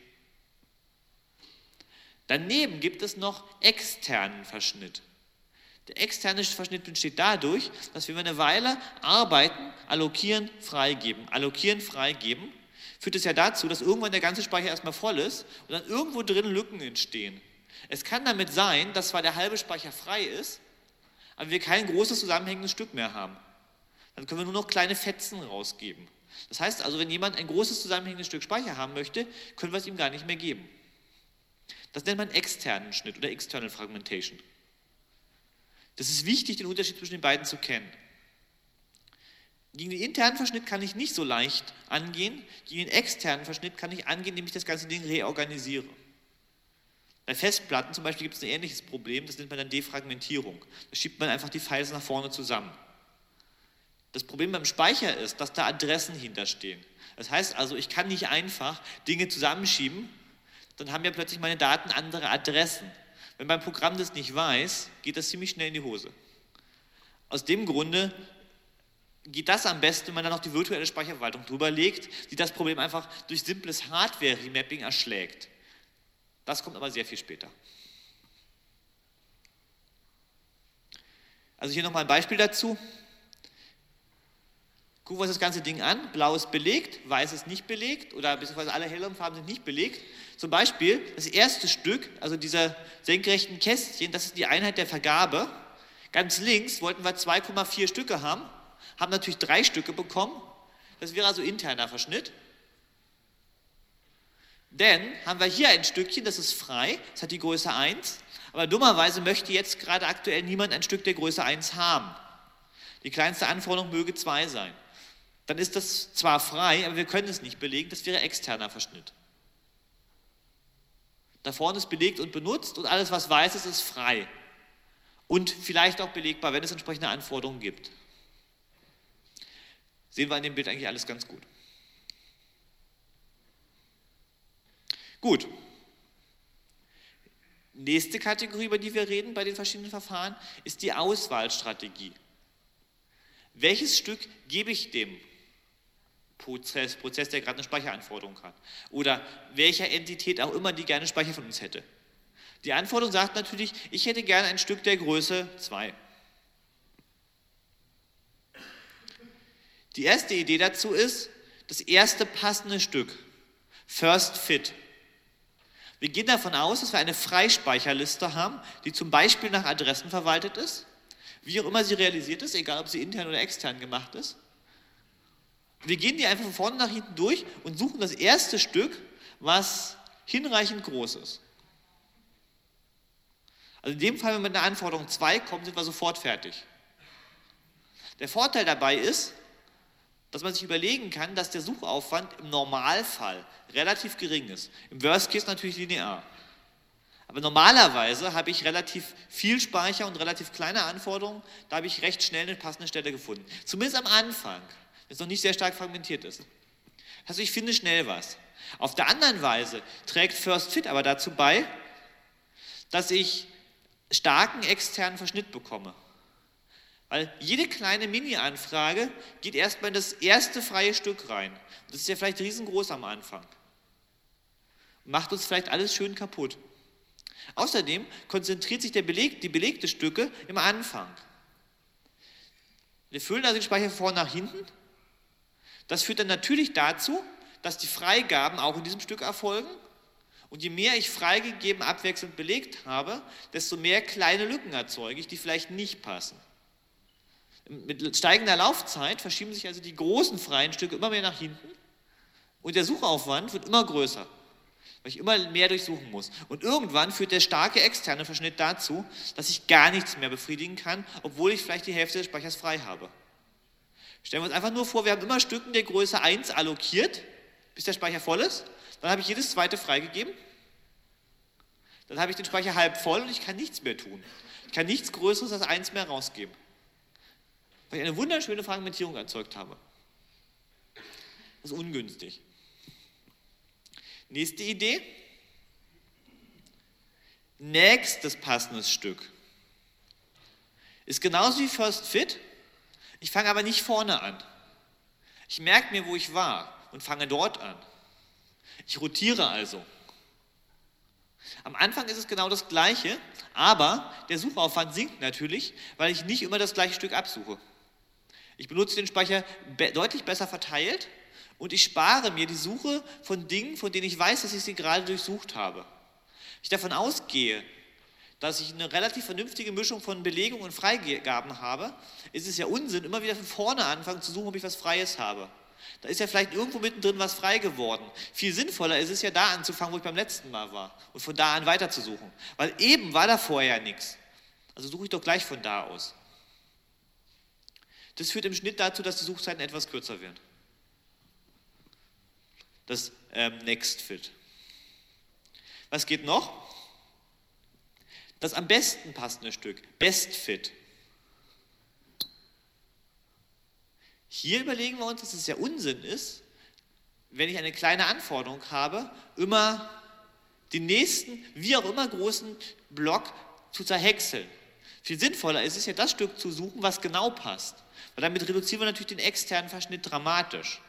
Daneben gibt es noch externen Verschnitt. Der externe Verschnitt entsteht dadurch, dass wir eine Weile arbeiten, allokieren, freigeben. Allokieren, freigeben führt es ja dazu, dass irgendwann der ganze Speicher erstmal voll ist und dann irgendwo drin Lücken entstehen. Es kann damit sein, dass zwar der halbe Speicher frei ist, aber wir kein großes zusammenhängendes Stück mehr haben. Dann können wir nur noch kleine Fetzen rausgeben. Das heißt also, wenn jemand ein großes zusammenhängendes Stück Speicher haben möchte, können wir es ihm gar nicht mehr geben. Das nennt man externen Schnitt oder External Fragmentation. Das ist wichtig, den Unterschied zwischen den beiden zu kennen. Gegen den internen Verschnitt kann ich nicht so leicht angehen, gegen den externen Verschnitt kann ich angehen, indem ich das ganze Ding reorganisiere. Bei Festplatten zum Beispiel gibt es ein ähnliches Problem, das nennt man dann Defragmentierung. Da schiebt man einfach die Files nach vorne zusammen. Das Problem beim Speicher ist, dass da Adressen hinterstehen. Das heißt also, ich kann nicht einfach Dinge zusammenschieben, dann haben ja plötzlich meine Daten andere Adressen. Wenn mein Programm das nicht weiß, geht das ziemlich schnell in die Hose. Aus dem Grunde geht das am besten, wenn man dann noch die virtuelle Speicherverwaltung drüber legt, die das Problem einfach durch simples Hardware-Remapping erschlägt. Das kommt aber sehr viel später. Also hier nochmal ein Beispiel dazu. Gucken wir uns das ganze Ding an. Blau ist belegt, weiß ist nicht belegt oder beziehungsweise alle helleren Farben sind nicht belegt. Zum Beispiel das erste Stück, also dieser senkrechten Kästchen, das ist die Einheit der Vergabe. Ganz links wollten wir zwei Komma vier Stücke haben, haben natürlich drei Stücke bekommen. Das wäre also interner Verschnitt. Denn haben wir hier ein Stückchen, das ist frei, das hat die Größe eins, aber dummerweise möchte jetzt gerade aktuell niemand ein Stück der Größe eins haben. Die kleinste Anforderung möge zwei sein. Dann ist das zwar frei, aber wir können es nicht belegen, das wäre externer Verschnitt. Da vorne ist belegt und benutzt und alles, was weiß ist, ist frei. Und vielleicht auch belegbar, wenn es entsprechende Anforderungen gibt. Sehen wir in dem Bild eigentlich alles ganz gut. Gut. Nächste Kategorie, über die wir reden bei den verschiedenen Verfahren, ist die Auswahlstrategie. Welches Stück gebe ich dem Prozess, Prozess, der gerade eine Speicheranforderung hat? Oder welcher Entität auch immer, die gerne Speicher von uns hätte? Die Anforderung sagt natürlich, ich hätte gerne ein Stück der Größe zwei. Die erste Idee dazu ist, das erste passende Stück, First Fit. Wir gehen davon aus, dass wir eine Freispeicherliste haben, die zum Beispiel nach Adressen verwaltet ist, wie auch immer sie realisiert ist, egal ob sie intern oder extern gemacht ist. Wir gehen die einfach von vorne nach hinten durch und suchen das erste Stück, was hinreichend groß ist. Also in dem Fall, wenn wir mit einer Anforderung zwei kommen, sind wir sofort fertig. Der Vorteil dabei ist, dass man sich überlegen kann, dass der Suchaufwand im Normalfall relativ gering ist. Im Worst Case natürlich linear. Aber normalerweise habe ich relativ viel Speicher und relativ kleine Anforderungen, da habe ich recht schnell eine passende Stelle gefunden. Zumindest am Anfang, wenn es noch nicht sehr stark fragmentiert ist. Also ich finde schnell was. Auf der anderen Weise trägt First Fit aber dazu bei, dass ich starken externen Verschnitt bekomme. Weil jede kleine Mini-Anfrage geht erstmal in das erste freie Stück rein. Und das ist ja vielleicht riesengroß am Anfang. Macht uns vielleicht alles schön kaputt. Außerdem konzentriert sich der Beleg, die belegte Stücke im Anfang. Wir füllen also den Speicher von vorne nach hinten. Das führt dann natürlich dazu, dass die Freigaben auch in diesem Stück erfolgen. Und je mehr ich freigegeben abwechselnd belegt habe, desto mehr kleine Lücken erzeuge ich, die vielleicht nicht passen. Mit steigender Laufzeit verschieben sich also die großen freien Stücke immer mehr nach hinten und der Suchaufwand wird immer größer, weil ich immer mehr durchsuchen muss. Und irgendwann führt der starke externe Verschnitt dazu, dass ich gar nichts mehr befriedigen kann, obwohl ich vielleicht die Hälfte des Speichers frei habe. Stellen wir uns einfach nur vor, wir haben immer Stücken der Größe eins allokiert, bis der Speicher voll ist. Dann habe ich jedes zweite freigegeben. Dann habe ich den Speicher halb voll und ich kann nichts mehr tun. Ich kann nichts Größeres als eins mehr rausgeben. Weil ich eine wunderschöne Fragmentierung erzeugt habe. Das ist ungünstig. Nächste Idee. Nächstes passendes Stück. Ist genauso wie First Fit. Ich fange aber nicht vorne an. Ich merke mir, wo ich war und fange dort an. Ich rotiere also. Am Anfang ist es genau das Gleiche, aber der Suchaufwand sinkt natürlich, weil ich nicht immer das gleiche Stück absuche. Ich benutze den Speicher be- deutlich besser verteilt und ich spare mir die Suche von Dingen, von denen ich weiß, dass ich sie gerade durchsucht habe. Ich davon ausgehe, dass ich eine relativ vernünftige Mischung von Belegung und Freigaben habe, ist es ja Unsinn, immer wieder von vorne anfangen zu suchen, ob ich was Freies habe. Da ist ja vielleicht irgendwo mittendrin was frei geworden. Viel sinnvoller ist es ja da anzufangen, wo ich beim letzten Mal war und von da an weiter zu suchen. Weil eben war da vorher ja nichts. Also suche ich doch gleich von da aus. Das führt im Schnitt dazu, dass die Suchzeiten etwas kürzer werden. Das ähm, Next Fit. Was geht noch? Das am besten passende Stück, Best Fit. Hier überlegen wir uns, dass es ja Unsinn ist, wenn ich eine kleine Anforderung habe, immer den nächsten, wie auch immer großen Block zu zerhäckseln. Viel sinnvoller ist es ja, das Stück zu suchen, was genau passt. Weil damit reduzieren wir natürlich den externen Verschnitt dramatisch.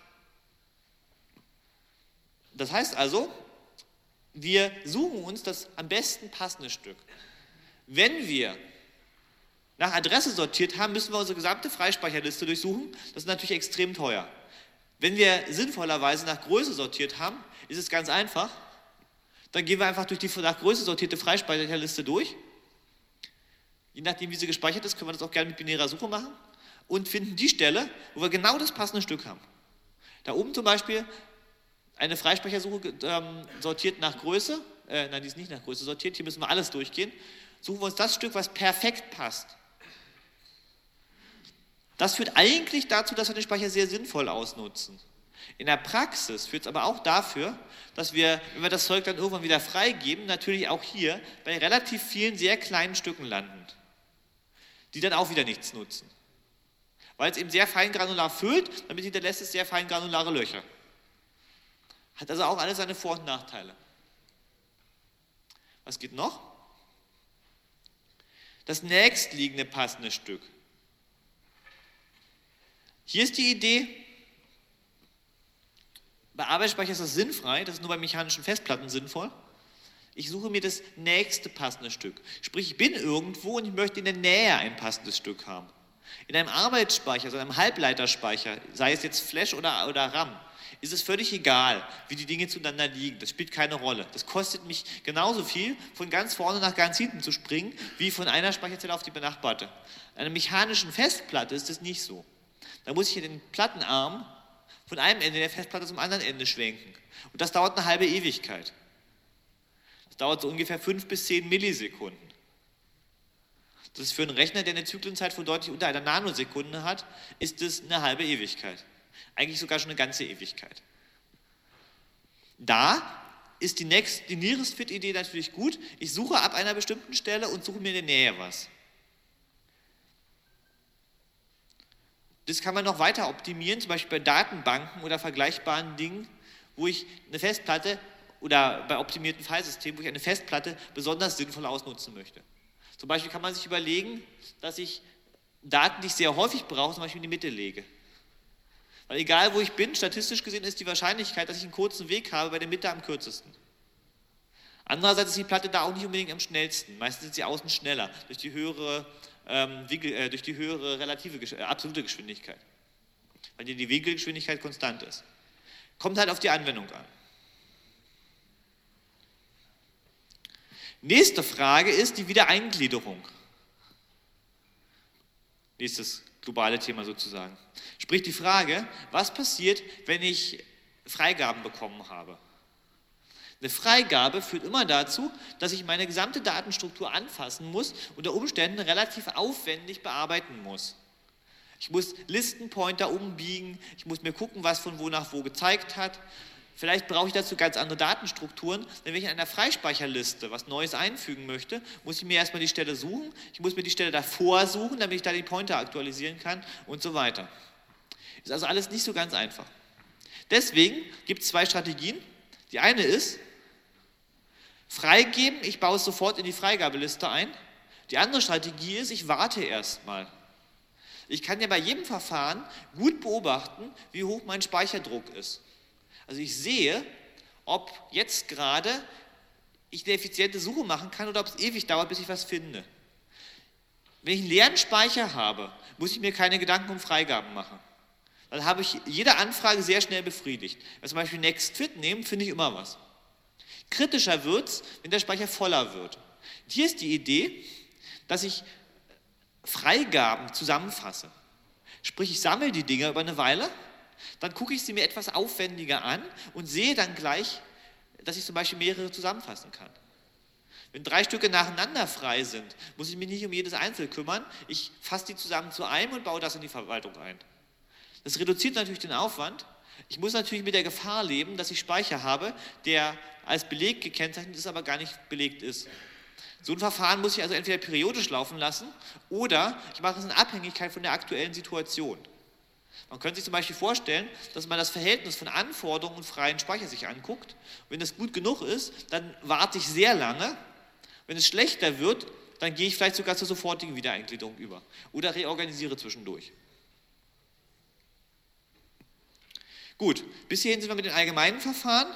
Das heißt also, wir suchen uns das am besten passende Stück. Wenn wir nach Adresse sortiert haben, müssen wir unsere gesamte Freispeicherliste durchsuchen. Das ist natürlich extrem teuer. Wenn wir sinnvollerweise nach Größe sortiert haben, ist es ganz einfach. Dann gehen wir einfach durch die nach Größe sortierte Freispeicherliste durch. Je nachdem, wie sie gespeichert ist, können wir das auch gerne mit binärer Suche machen und finden die Stelle, wo wir genau das passende Stück haben. Da oben zum Beispiel eine Freispeichersuche ähm, sortiert nach Größe. Äh, nein, die ist nicht nach Größe sortiert. Hier müssen wir alles durchgehen. Suchen wir uns das Stück, was perfekt passt. Das führt eigentlich dazu, dass wir den Speicher sehr sinnvoll ausnutzen. In der Praxis führt es aber auch dafür, dass wir, wenn wir das Zeug dann irgendwann wieder freigeben, natürlich auch hier bei relativ vielen sehr kleinen Stücken landen, die dann auch wieder nichts nutzen. Weil es eben sehr feingranular füllt, damit hinterlässt es sehr feingranulare Löcher. Hat also auch alles seine Vor- und Nachteile. Was geht noch? Das nächstliegende passende Stück. Hier ist die Idee, bei Arbeitsspeicher ist das sinnfrei, das ist nur bei mechanischen Festplatten sinnvoll. Ich suche mir das nächste passende Stück. Sprich, ich bin irgendwo und ich möchte in der Nähe ein passendes Stück haben. In einem Arbeitsspeicher, also einem Halbleiterspeicher, sei es jetzt Flash oder, oder RAM, ist es völlig egal, wie die Dinge zueinander liegen. Das spielt keine Rolle. Das kostet mich genauso viel, von ganz vorne nach ganz hinten zu springen, wie von einer Speicherzelle auf die benachbarte. An einer mechanischen Festplatte ist das nicht so. Da muss ich hier den Plattenarm von einem Ende der Festplatte zum anderen Ende schwenken. Und das dauert eine halbe Ewigkeit. Das dauert so ungefähr fünf bis zehn Millisekunden. Das ist für einen Rechner, der eine Zyklenzeit von deutlich unter einer Nanosekunde hat, ist das eine halbe Ewigkeit. Eigentlich sogar schon eine ganze Ewigkeit. Da ist die, Next, die Nearest Fit-Idee natürlich gut. Ich suche ab einer bestimmten Stelle und suche mir in der Nähe was. Das kann man noch weiter optimieren, zum Beispiel bei Datenbanken oder vergleichbaren Dingen, wo ich eine Festplatte oder bei optimierten Filesystemen, wo ich eine Festplatte besonders sinnvoll ausnutzen möchte. Zum Beispiel kann man sich überlegen, dass ich Daten, die ich sehr häufig brauche, zum Beispiel in die Mitte lege. Weil egal wo ich bin, statistisch gesehen ist die Wahrscheinlichkeit, dass ich einen kurzen Weg habe, bei der Mitte am kürzesten. Andererseits ist die Platte da auch nicht unbedingt am schnellsten. Meistens sind sie außen schneller, durch die höhere, ähm, Winkel, äh, durch die höhere relative, äh, absolute Geschwindigkeit. Weil hier die Winkelgeschwindigkeit konstant ist. Kommt halt auf die Anwendung an. Nächste Frage ist die Wiedereingliederung. Nächstes globale Thema sozusagen. Sprich die Frage, was passiert, wenn ich Freigaben bekommen habe? Eine Freigabe führt immer dazu, dass ich meine gesamte Datenstruktur anfassen muss, unter Umständen relativ aufwendig bearbeiten muss. Ich muss Listenpointer umbiegen, ich muss mir gucken, was von wo nach wo gezeigt hat. Vielleicht brauche ich dazu ganz andere Datenstrukturen, denn wenn ich in einer Freispeicherliste was Neues einfügen möchte, muss ich mir erstmal die Stelle suchen, ich muss mir die Stelle davor suchen, damit ich da die Pointer aktualisieren kann und so weiter. Ist also alles nicht so ganz einfach. Deswegen gibt es zwei Strategien. Die eine ist, freigeben, ich baue es sofort in die Freigabeliste ein. Die andere Strategie ist, ich warte erstmal. Ich kann ja bei jedem Verfahren gut beobachten, wie hoch mein Speicherdruck ist. Also ich sehe, ob jetzt gerade ich eine effiziente Suche machen kann oder ob es ewig dauert, bis ich was finde. Wenn ich einen leeren Speicher habe, muss ich mir keine Gedanken um Freigaben machen. Dann habe ich jede Anfrage sehr schnell befriedigt. Wenn wir zum Beispiel Next Fit nehmen, finde ich immer was. Kritischer wird es, wenn der Speicher voller wird. Hier ist die Idee, dass ich Freigaben zusammenfasse. Sprich, ich sammle die Dinge über eine Weile, dann gucke ich sie mir etwas aufwendiger an und sehe dann gleich, dass ich zum Beispiel mehrere zusammenfassen kann. Wenn drei Stücke nacheinander frei sind, muss ich mich nicht um jedes Einzelne kümmern. Ich fasse die zusammen zu einem und baue das in die Verwaltung ein. Das reduziert natürlich den Aufwand. Ich muss natürlich mit der Gefahr leben, dass ich Speicher habe, der als Beleg gekennzeichnet ist, aber gar nicht belegt ist. So ein Verfahren muss ich also entweder periodisch laufen lassen oder ich mache es in Abhängigkeit von der aktuellen Situation. Man könnte sich zum Beispiel vorstellen, dass man das Verhältnis von Anforderungen und freien Speicher sich anguckt. Wenn das gut genug ist, dann warte ich sehr lange. Wenn es schlechter wird, dann gehe ich vielleicht sogar zur sofortigen Wiedereingliederung über oder reorganisiere zwischendurch. Gut, bis hierhin sind wir mit den allgemeinen Verfahren.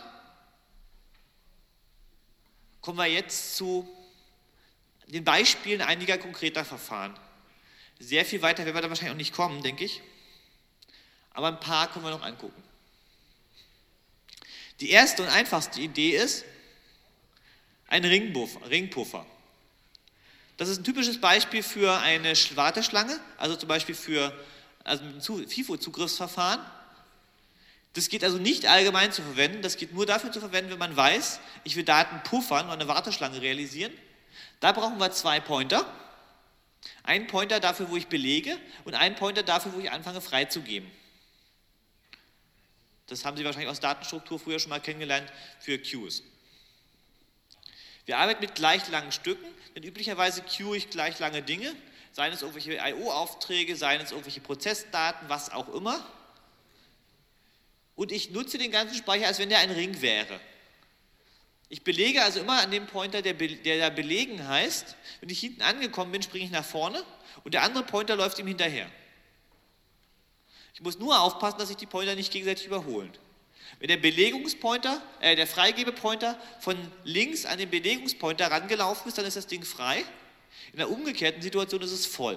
Kommen wir jetzt zu den Beispielen einiger konkreter Verfahren. Sehr viel weiter werden wir da wahrscheinlich auch nicht kommen, denke ich. Aber ein paar können wir noch angucken. Die erste und einfachste Idee ist ein Ringpuffer. Das ist ein typisches Beispiel für eine Warteschlange, also zum Beispiel für also ein FIFO-Zugriffsverfahren. Das geht also nicht allgemein zu verwenden, das geht nur dafür zu verwenden, wenn man weiß, ich will Daten puffern und eine Warteschlange realisieren. Da brauchen wir zwei Pointer. Einen Pointer dafür, wo ich belege und einen Pointer dafür, wo ich anfange freizugeben. Das haben Sie wahrscheinlich aus Datenstruktur früher schon mal kennengelernt für Queues. Wir arbeiten mit gleich langen Stücken, denn üblicherweise queue ich gleich lange Dinge, seien es irgendwelche I O-Aufträge, seien es irgendwelche Prozessdaten, was auch immer. Und ich nutze den ganzen Speicher, als wenn der ein Ring wäre. Ich belege also immer an dem Pointer, der, der da belegen heißt, wenn ich hinten angekommen bin, springe ich nach vorne und der andere Pointer läuft ihm hinterher. Ich muss nur aufpassen, dass sich die Pointer nicht gegenseitig überholen. Wenn der Belegungspointer, äh, der Freigebepointer von links an den Belegungspointer rangelaufen ist, dann ist das Ding frei. In der umgekehrten Situation ist es voll.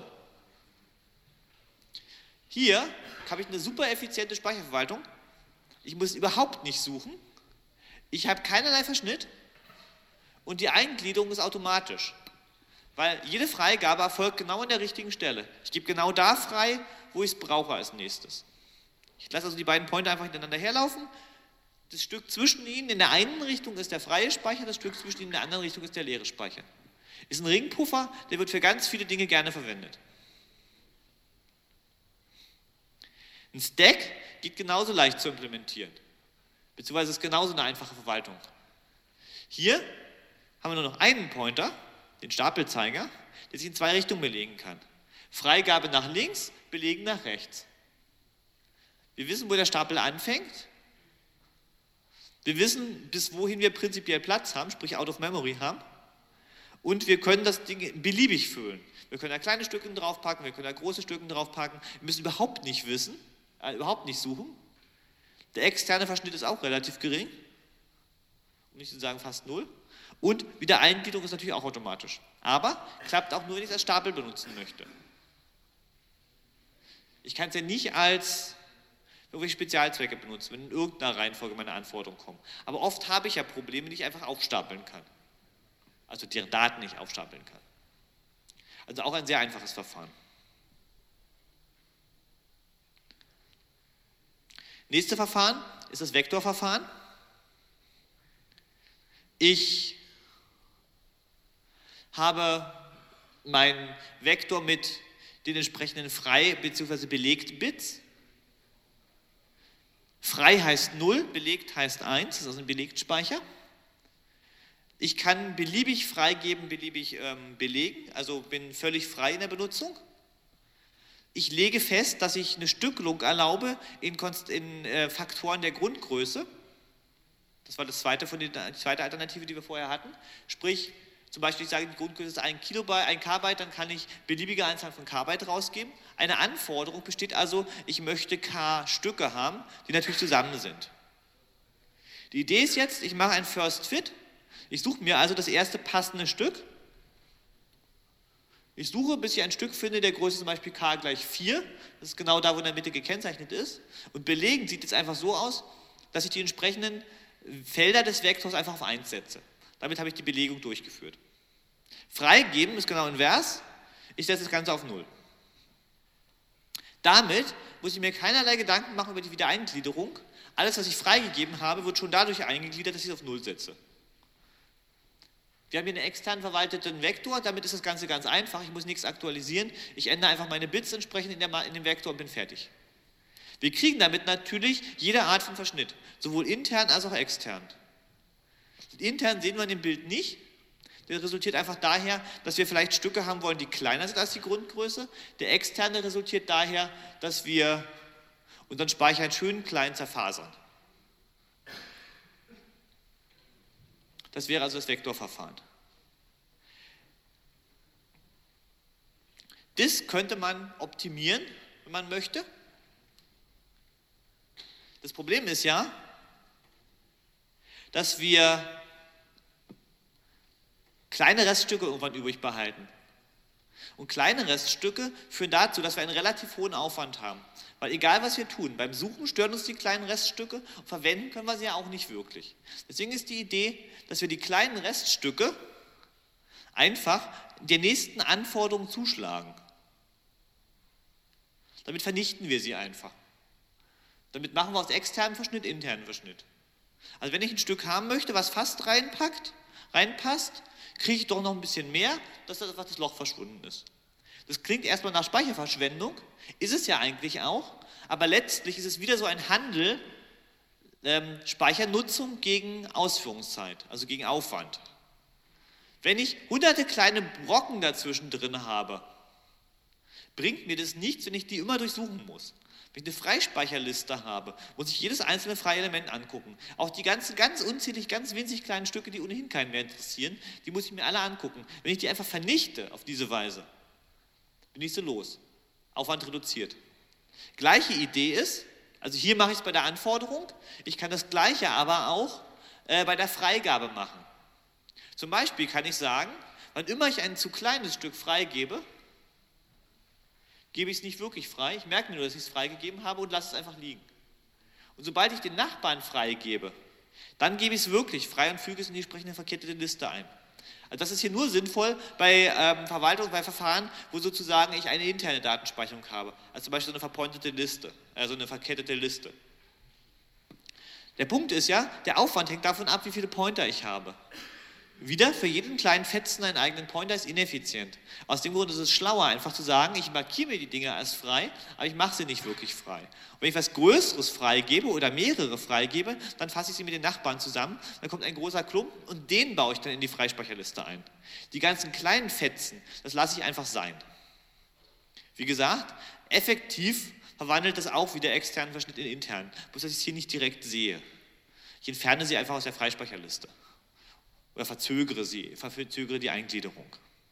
Hier habe ich eine super effiziente Speicherverwaltung. Ich muss überhaupt nicht suchen. Ich habe keinerlei Verschnitt und die Eingliederung ist automatisch, weil jede Freigabe erfolgt genau an der richtigen Stelle. Ich gebe genau da frei, wo ich es brauche als nächstes. Ich lasse also die beiden Pointer einfach hintereinander herlaufen. Das Stück zwischen ihnen in der einen Richtung ist der freie Speicher, das Stück zwischen ihnen in der anderen Richtung ist der leere Speicher. Ist ein Ringpuffer, der wird für ganz viele Dinge gerne verwendet. Ein Stack geht genauso leicht zu implementieren. Beziehungsweise ist genauso eine einfache Verwaltung. Hier haben wir nur noch einen Pointer, den Stapelzeiger, der sich in zwei Richtungen belegen kann. Freigabe nach links, belegen nach rechts. Wir wissen, wo der Stapel anfängt. Wir wissen, bis wohin wir prinzipiell Platz haben, sprich out of memory haben. Und wir können das Ding beliebig füllen. Wir können da kleine Stücke draufpacken, wir können da große Stücke draufpacken. Wir müssen überhaupt nicht wissen, äh, überhaupt nicht suchen. Der externe Verschnitt ist auch relativ gering, um nicht zu sagen fast null. Und Wiedereingliederung ist natürlich auch automatisch. Aber klappt auch nur, wenn ich es als Stapel benutzen möchte. Ich kann es ja nicht als irgendwelche Spezialzwecke benutzen, wenn in irgendeiner Reihenfolge meine Anforderungen kommen. Aber oft habe ich ja Probleme, die ich einfach aufstapeln kann. Also deren Daten nicht aufstapeln kann. Also auch ein sehr einfaches Verfahren. Nächstes Verfahren ist das Vektorverfahren. Ich habe meinen Vektor mit den entsprechenden frei bzw. belegt Bits. Frei heißt null, belegt heißt eins, das ist also ein Belegtspeicher. Ich kann beliebig freigeben, beliebig ähm, belegen, also bin völlig frei in der Benutzung. Ich lege fest, dass ich eine Stückelung erlaube in, Konst in äh, Faktoren der Grundgröße. Das war das zweite von den, die zweite Alternative, die wir vorher hatten. Sprich, zum Beispiel, ich sage, die Grundgröße ist ein Kilobyte, ein K-Byte, dann kann ich beliebige Anzahl von K-Byte rausgeben. Eine Anforderung besteht also, ich möchte K-Stücke haben, die natürlich zusammen sind. Die Idee ist jetzt, ich mache ein First Fit. Ich suche mir also das erste passende Stück. Ich suche, bis ich ein Stück finde, der Größe zum Beispiel K gleich vier. Das ist genau da, wo in der Mitte gekennzeichnet ist. Und belegen sieht es einfach so aus, dass ich die entsprechenden Felder des Vektors einfach auf eins setze. Damit habe ich die Belegung durchgeführt. Freigeben ist genau invers. Ich setze das Ganze auf null. Damit muss ich mir keinerlei Gedanken machen über die Wiedereingliederung. Alles, was ich freigegeben habe, wird schon dadurch eingegliedert, dass ich es auf null setze. Wir haben hier einen extern verwalteten Vektor, damit ist das Ganze ganz einfach. Ich muss nichts aktualisieren. Ich ändere einfach meine Bits entsprechend in, der, in dem Vektor und bin fertig. Wir kriegen damit natürlich jede Art von Verschnitt, sowohl intern als auch extern. Intern sehen wir in dem Bild nicht. Der resultiert einfach daher, dass wir vielleicht Stücke haben wollen, die kleiner sind als die Grundgröße. Der externe resultiert daher, dass wir unseren Speicher schön klein zerfasern. Das wäre also das Vektorverfahren. Das könnte man optimieren, wenn man möchte. Das Problem ist ja, dass wir kleine Reststücke irgendwann übrig behalten. Und kleine Reststücke führen dazu, dass wir einen relativ hohen Aufwand haben. Weil egal, was wir tun, beim Suchen stören uns die kleinen Reststücke und verwenden können wir sie ja auch nicht wirklich. Deswegen ist die Idee, dass wir die kleinen Reststücke einfach der nächsten Anforderung zuschlagen. Damit vernichten wir sie einfach. Damit machen wir aus externen Verschnitt internen Verschnitt. Also wenn ich ein Stück haben möchte, was fast reinpackt, reinpasst, kriege ich doch noch ein bisschen mehr, dass das, das Loch verschwunden ist. Das klingt erstmal nach Speicherverschwendung, ist es ja eigentlich auch, aber letztlich ist es wieder so ein Handel, ähm, Speichernutzung gegen Ausführungszeit, also gegen Aufwand. Wenn ich hunderte kleine Brocken dazwischen drin habe, bringt mir das nichts, wenn ich die immer durchsuchen muss. Wenn ich eine Freispeicherliste habe, muss ich jedes einzelne freie Element angucken. Auch die ganzen, ganz unzählig, ganz winzig kleinen Stücke, die ohnehin keinen mehr interessieren, die muss ich mir alle angucken. Wenn ich die einfach vernichte auf diese Weise, bin ich so los. Aufwand reduziert. Gleiche Idee ist, also hier mache ich es bei der Anforderung, ich kann das Gleiche aber auch äh, bei der Freigabe machen. Zum Beispiel kann ich sagen, wann immer ich ein zu kleines Stück freigebe, gebe ich es nicht wirklich frei, ich merke mir nur, dass ich es freigegeben habe und lasse es einfach liegen. Und sobald ich den Nachbarn freigebe, dann gebe ich es wirklich frei und füge es in die entsprechende verkettete Liste ein. Also das ist hier nur sinnvoll bei ähm, Verwaltung, bei Verfahren, wo sozusagen ich eine interne Datenspeicherung habe. Also zum Beispiel so eine verpointete Liste, also eine verkettete Liste. Der Punkt ist ja, der Aufwand hängt davon ab, wie viele Pointer ich habe. Wieder, für jeden kleinen Fetzen einen eigenen Pointer ist ineffizient. Aus dem Grund ist es schlauer, einfach zu sagen, ich markiere mir die Dinge als frei, aber ich mache sie nicht wirklich frei. Und wenn ich was Größeres freigebe oder mehrere freigebe, dann fasse ich sie mit den Nachbarn zusammen, dann kommt ein großer Klumpen und den baue ich dann in die Freispeicherliste ein. Die ganzen kleinen Fetzen, das lasse ich einfach sein. Wie gesagt, effektiv verwandelt das auch wieder externen Verschnitt in internen, bloß dass ich es hier nicht direkt sehe. Ich entferne sie einfach aus der Freispeicherliste. Oder verzögere sie, verzögere die Eingliederung.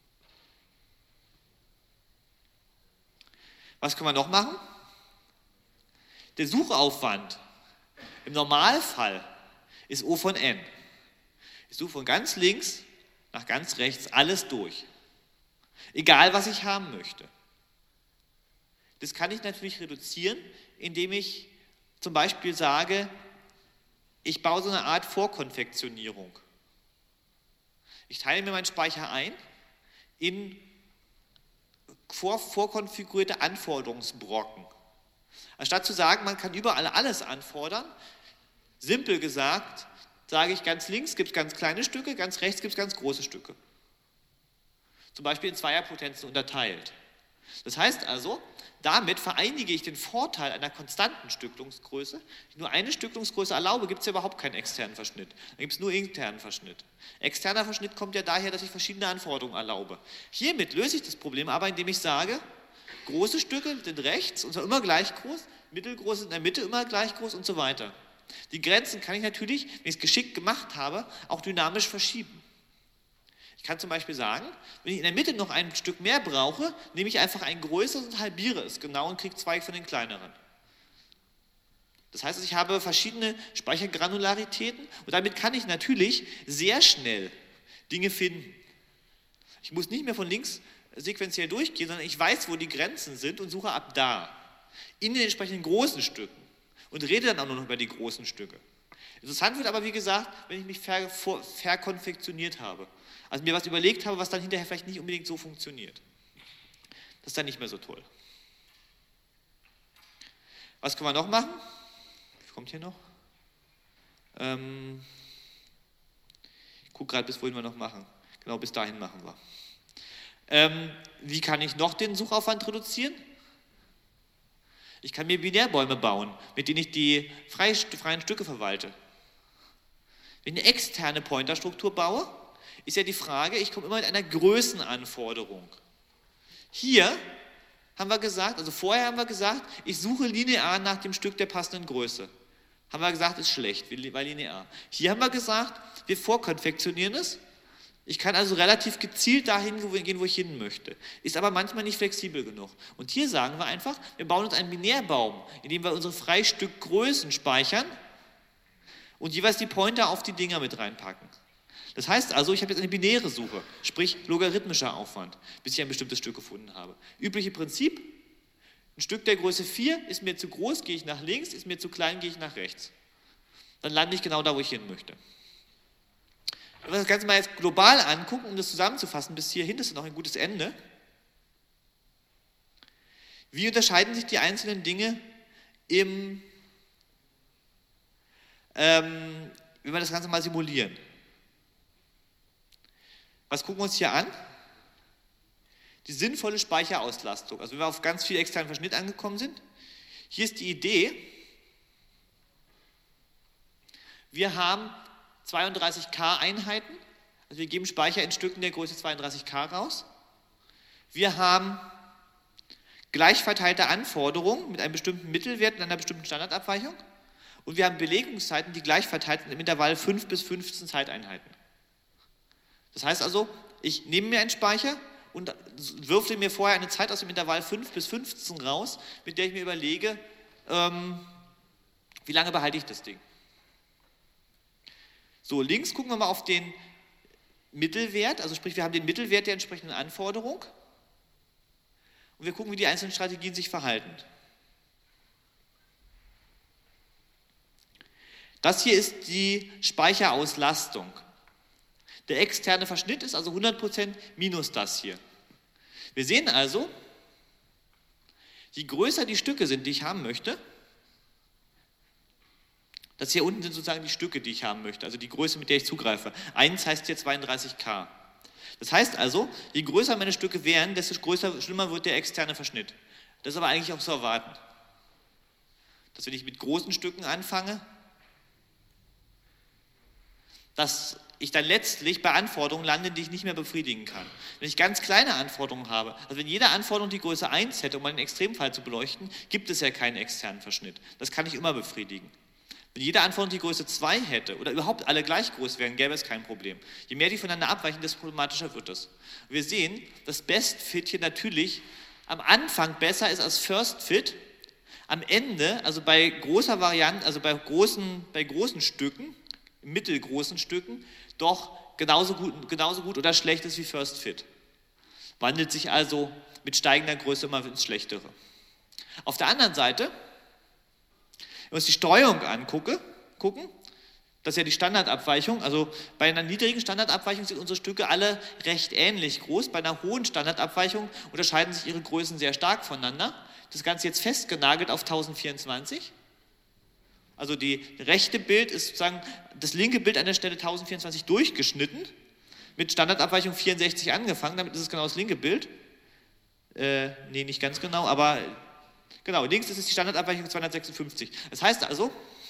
Was können wir noch machen? Der Suchaufwand im Normalfall ist O von n. Ich suche von ganz links nach ganz rechts alles durch. Egal, was ich haben möchte. Das kann ich natürlich reduzieren, indem ich zum Beispiel sage, ich baue so eine Art Vorkonfektionierung. Ich teile mir meinen Speicher ein in vor, vorkonfigurierte Anforderungsbrocken. Anstatt zu sagen, man kann überall alles anfordern, simpel gesagt, sage ich, ganz links gibt es ganz kleine Stücke, ganz rechts gibt es ganz große Stücke. Zum Beispiel in Zweierpotenzen unterteilt. Das heißt also, damit vereinige ich den Vorteil einer konstanten Stücklungsgröße. Wenn ich nur eine Stücklungsgröße erlaube, gibt es ja überhaupt keinen externen Verschnitt. Dann gibt es nur internen Verschnitt. Externer Verschnitt kommt ja daher, dass ich verschiedene Anforderungen erlaube. Hiermit löse ich das Problem aber, indem ich sage, große Stücke sind rechts und zwar immer gleich groß, mittelgroße sind in der Mitte immer gleich groß und so weiter. Die Grenzen kann ich natürlich, wenn ich es geschickt gemacht habe, auch dynamisch verschieben. Ich kann zum Beispiel sagen, wenn ich in der Mitte noch ein Stück mehr brauche, nehme ich einfach ein größeres und halbiere es genau und kriege zwei von den kleineren. Das heißt, ich habe verschiedene Speichergranularitäten und damit kann ich natürlich sehr schnell Dinge finden. Ich muss nicht mehr von links sequenziell durchgehen, sondern ich weiß, wo die Grenzen sind und suche ab da in den entsprechenden großen Stücken und rede dann auch nur noch über die großen Stücke. Interessant wird aber, wie gesagt, wenn ich mich ver, vor, verkonfektioniert habe. Also mir was überlegt habe, was dann hinterher vielleicht nicht unbedingt so funktioniert. Das ist dann nicht mehr so toll. Was können wir noch machen? Was kommt hier noch? Ähm, ich gucke gerade, bis wohin wir noch machen. Genau, bis dahin machen wir. Ähm, wie kann ich noch den Suchaufwand reduzieren? Ich kann mir Binärbäume bauen, mit denen ich die freien Stücke verwalte. Wenn ich eine externe Pointerstruktur baue, ist ja die Frage, ich komme immer mit einer Größenanforderung. Hier haben wir gesagt, also vorher haben wir gesagt, ich suche linear nach dem Stück der passenden Größe. Haben wir gesagt, ist schlecht, weil linear. Hier haben wir gesagt, wir vorkonfektionieren es. Ich kann also relativ gezielt dahin gehen, wo ich hin möchte. Ist aber manchmal nicht flexibel genug. Und hier sagen wir einfach, wir bauen uns einen Binärbaum, in dem wir unsere Freistückgrößen speichern und jeweils die Pointer auf die Dinger mit reinpacken. Das heißt also, ich habe jetzt eine binäre Suche, sprich logarithmischer Aufwand, bis ich ein bestimmtes Stück gefunden habe. Übliche Prinzip, ein Stück der Größe vier ist mir zu groß, gehe ich nach links, ist mir zu klein, gehe ich nach rechts. Dann lande ich genau da, wo ich hin möchte. Wenn wir das Ganze mal jetzt global angucken, um das zusammenzufassen, bis hierhin, das ist noch ein gutes Ende. Wie unterscheiden sich die einzelnen Dinge im, ähm, wenn wir das Ganze mal simulieren? Was gucken wir uns hier an? Die sinnvolle Speicherauslastung. Also wenn wir auf ganz viel externen Verschnitt angekommen sind. Hier ist die Idee, wir haben zweiunddreißig K Einheiten, also wir geben Speicher in Stücken der Größe zweiunddreißig K raus. Wir haben gleich verteilte Anforderungen mit einem bestimmten Mittelwert und einer bestimmten Standardabweichung und wir haben Belegungszeiten, die gleich verteilt sind im Intervall fünf bis fünfzehn Zeiteinheiten. Das heißt also, ich nehme mir einen Speicher und würfle mir vorher eine Zeit aus dem Intervall fünf bis fünfzehn raus, mit der ich mir überlege, ähm, wie lange behalte ich das Ding. So, links gucken wir mal auf den Mittelwert, also sprich, wir haben den Mittelwert der entsprechenden Anforderung und wir gucken, wie die einzelnen Strategien sich verhalten. Das hier ist die Speicherauslastung. Der externe Verschnitt ist also hundert Prozent minus das hier. Wir sehen also, je größer die Stücke sind, die ich haben möchte, das hier unten sind sozusagen die Stücke, die ich haben möchte, also die Größe, mit der ich zugreife. Eins heißt hier zweiunddreißig K. Das heißt also, je größer meine Stücke wären, desto größer, schlimmer wird der externe Verschnitt. Das ist aber eigentlich auch zu erwarten. Dass wenn ich mit großen Stücken anfange, dass ich dann letztlich bei Anforderungen lande, die ich nicht mehr befriedigen kann. Wenn ich ganz kleine Anforderungen habe, also wenn jede Anforderung die Größe eins hätte, um mal den Extremfall zu beleuchten, gibt es ja keinen externen Verschnitt. Das kann ich immer befriedigen. Wenn jede Anforderung die Größe zwei hätte oder überhaupt alle gleich groß wären, gäbe es kein Problem. Je mehr die voneinander abweichen, desto problematischer wird es. Wir sehen, dass Best Fit hier natürlich am Anfang besser ist als First Fit. Am Ende, also bei großer Variante, also bei großen, bei großen Stücken, mittelgroßen Stücken, doch genauso gut, genauso gut oder schlecht ist wie First Fit. Wandelt sich also mit steigender Größe immer ins Schlechtere. Auf der anderen Seite, wenn wir uns die Streuung angucken, gucken, das ist ja die Standardabweichung, also bei einer niedrigen Standardabweichung sind unsere Stücke alle recht ähnlich groß, bei einer hohen Standardabweichung unterscheiden sich ihre Größen sehr stark voneinander. Das Ganze jetzt festgenagelt auf tausendvierundzwanzig. Also die rechte Bild ist sozusagen, das linke Bild an der Stelle tausendvierundzwanzig durchgeschnitten, mit Standardabweichung vierundsechzig angefangen, damit ist es genau das linke Bild. Äh, nee, nicht ganz genau, aber genau, links ist es die Standardabweichung zweihundertsechsundfünfzig. Das heißt also,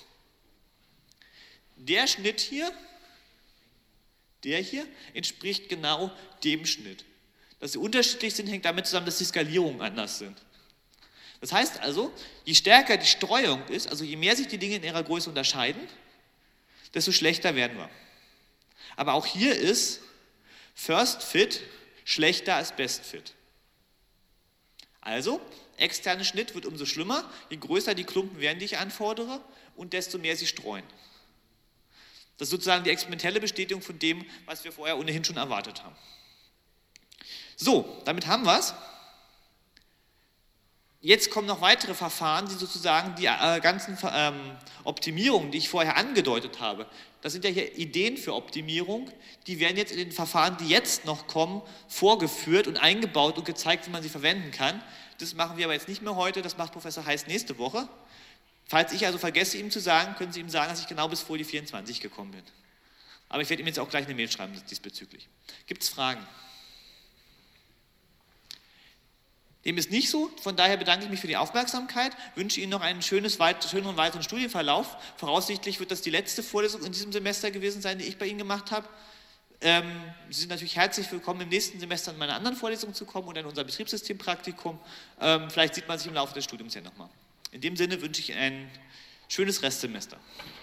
der Schnitt hier, der hier, entspricht genau dem Schnitt. Dass sie unterschiedlich sind, hängt damit zusammen, dass die Skalierungen anders sind. Das heißt also, je stärker die Streuung ist, also je mehr sich die Dinge in ihrer Größe unterscheiden, desto schlechter werden wir. Aber auch hier ist First Fit schlechter als Best Fit. Also, externer Schnitt wird umso schlimmer, je größer die Klumpen werden, die ich anfordere, und desto mehr sie streuen. Das ist sozusagen die experimentelle Bestätigung von dem, was wir vorher ohnehin schon erwartet haben. So, damit haben wir es. Jetzt kommen noch weitere Verfahren, die sozusagen die äh, ganzen ähm, Optimierungen, die ich vorher angedeutet habe, das sind ja hier Ideen für Optimierung, die werden jetzt in den Verfahren, die jetzt noch kommen, vorgeführt und eingebaut und gezeigt, wie man sie verwenden kann. Das machen wir aber jetzt nicht mehr heute, das macht Professor Heiß nächste Woche. Falls ich also vergesse, ihm zu sagen, können Sie ihm sagen, dass ich genau bis Folie vierundzwanzig gekommen bin. Aber ich werde ihm jetzt auch gleich eine Mail schreiben diesbezüglich. Gibt es Fragen? Dem ist nicht so, von daher bedanke ich mich für die Aufmerksamkeit, wünsche Ihnen noch einen schönes, weit, schöneren weiteren Studienverlauf. Voraussichtlich wird das die letzte Vorlesung in diesem Semester gewesen sein, die ich bei Ihnen gemacht habe. Ähm, Sie sind natürlich herzlich willkommen, im nächsten Semester in meine anderen Vorlesungen zu kommen oder in unser Betriebssystempraktikum. Ähm, vielleicht sieht man sich im Laufe des Studiums ja nochmal. In dem Sinne wünsche ich Ihnen ein schönes Restsemester.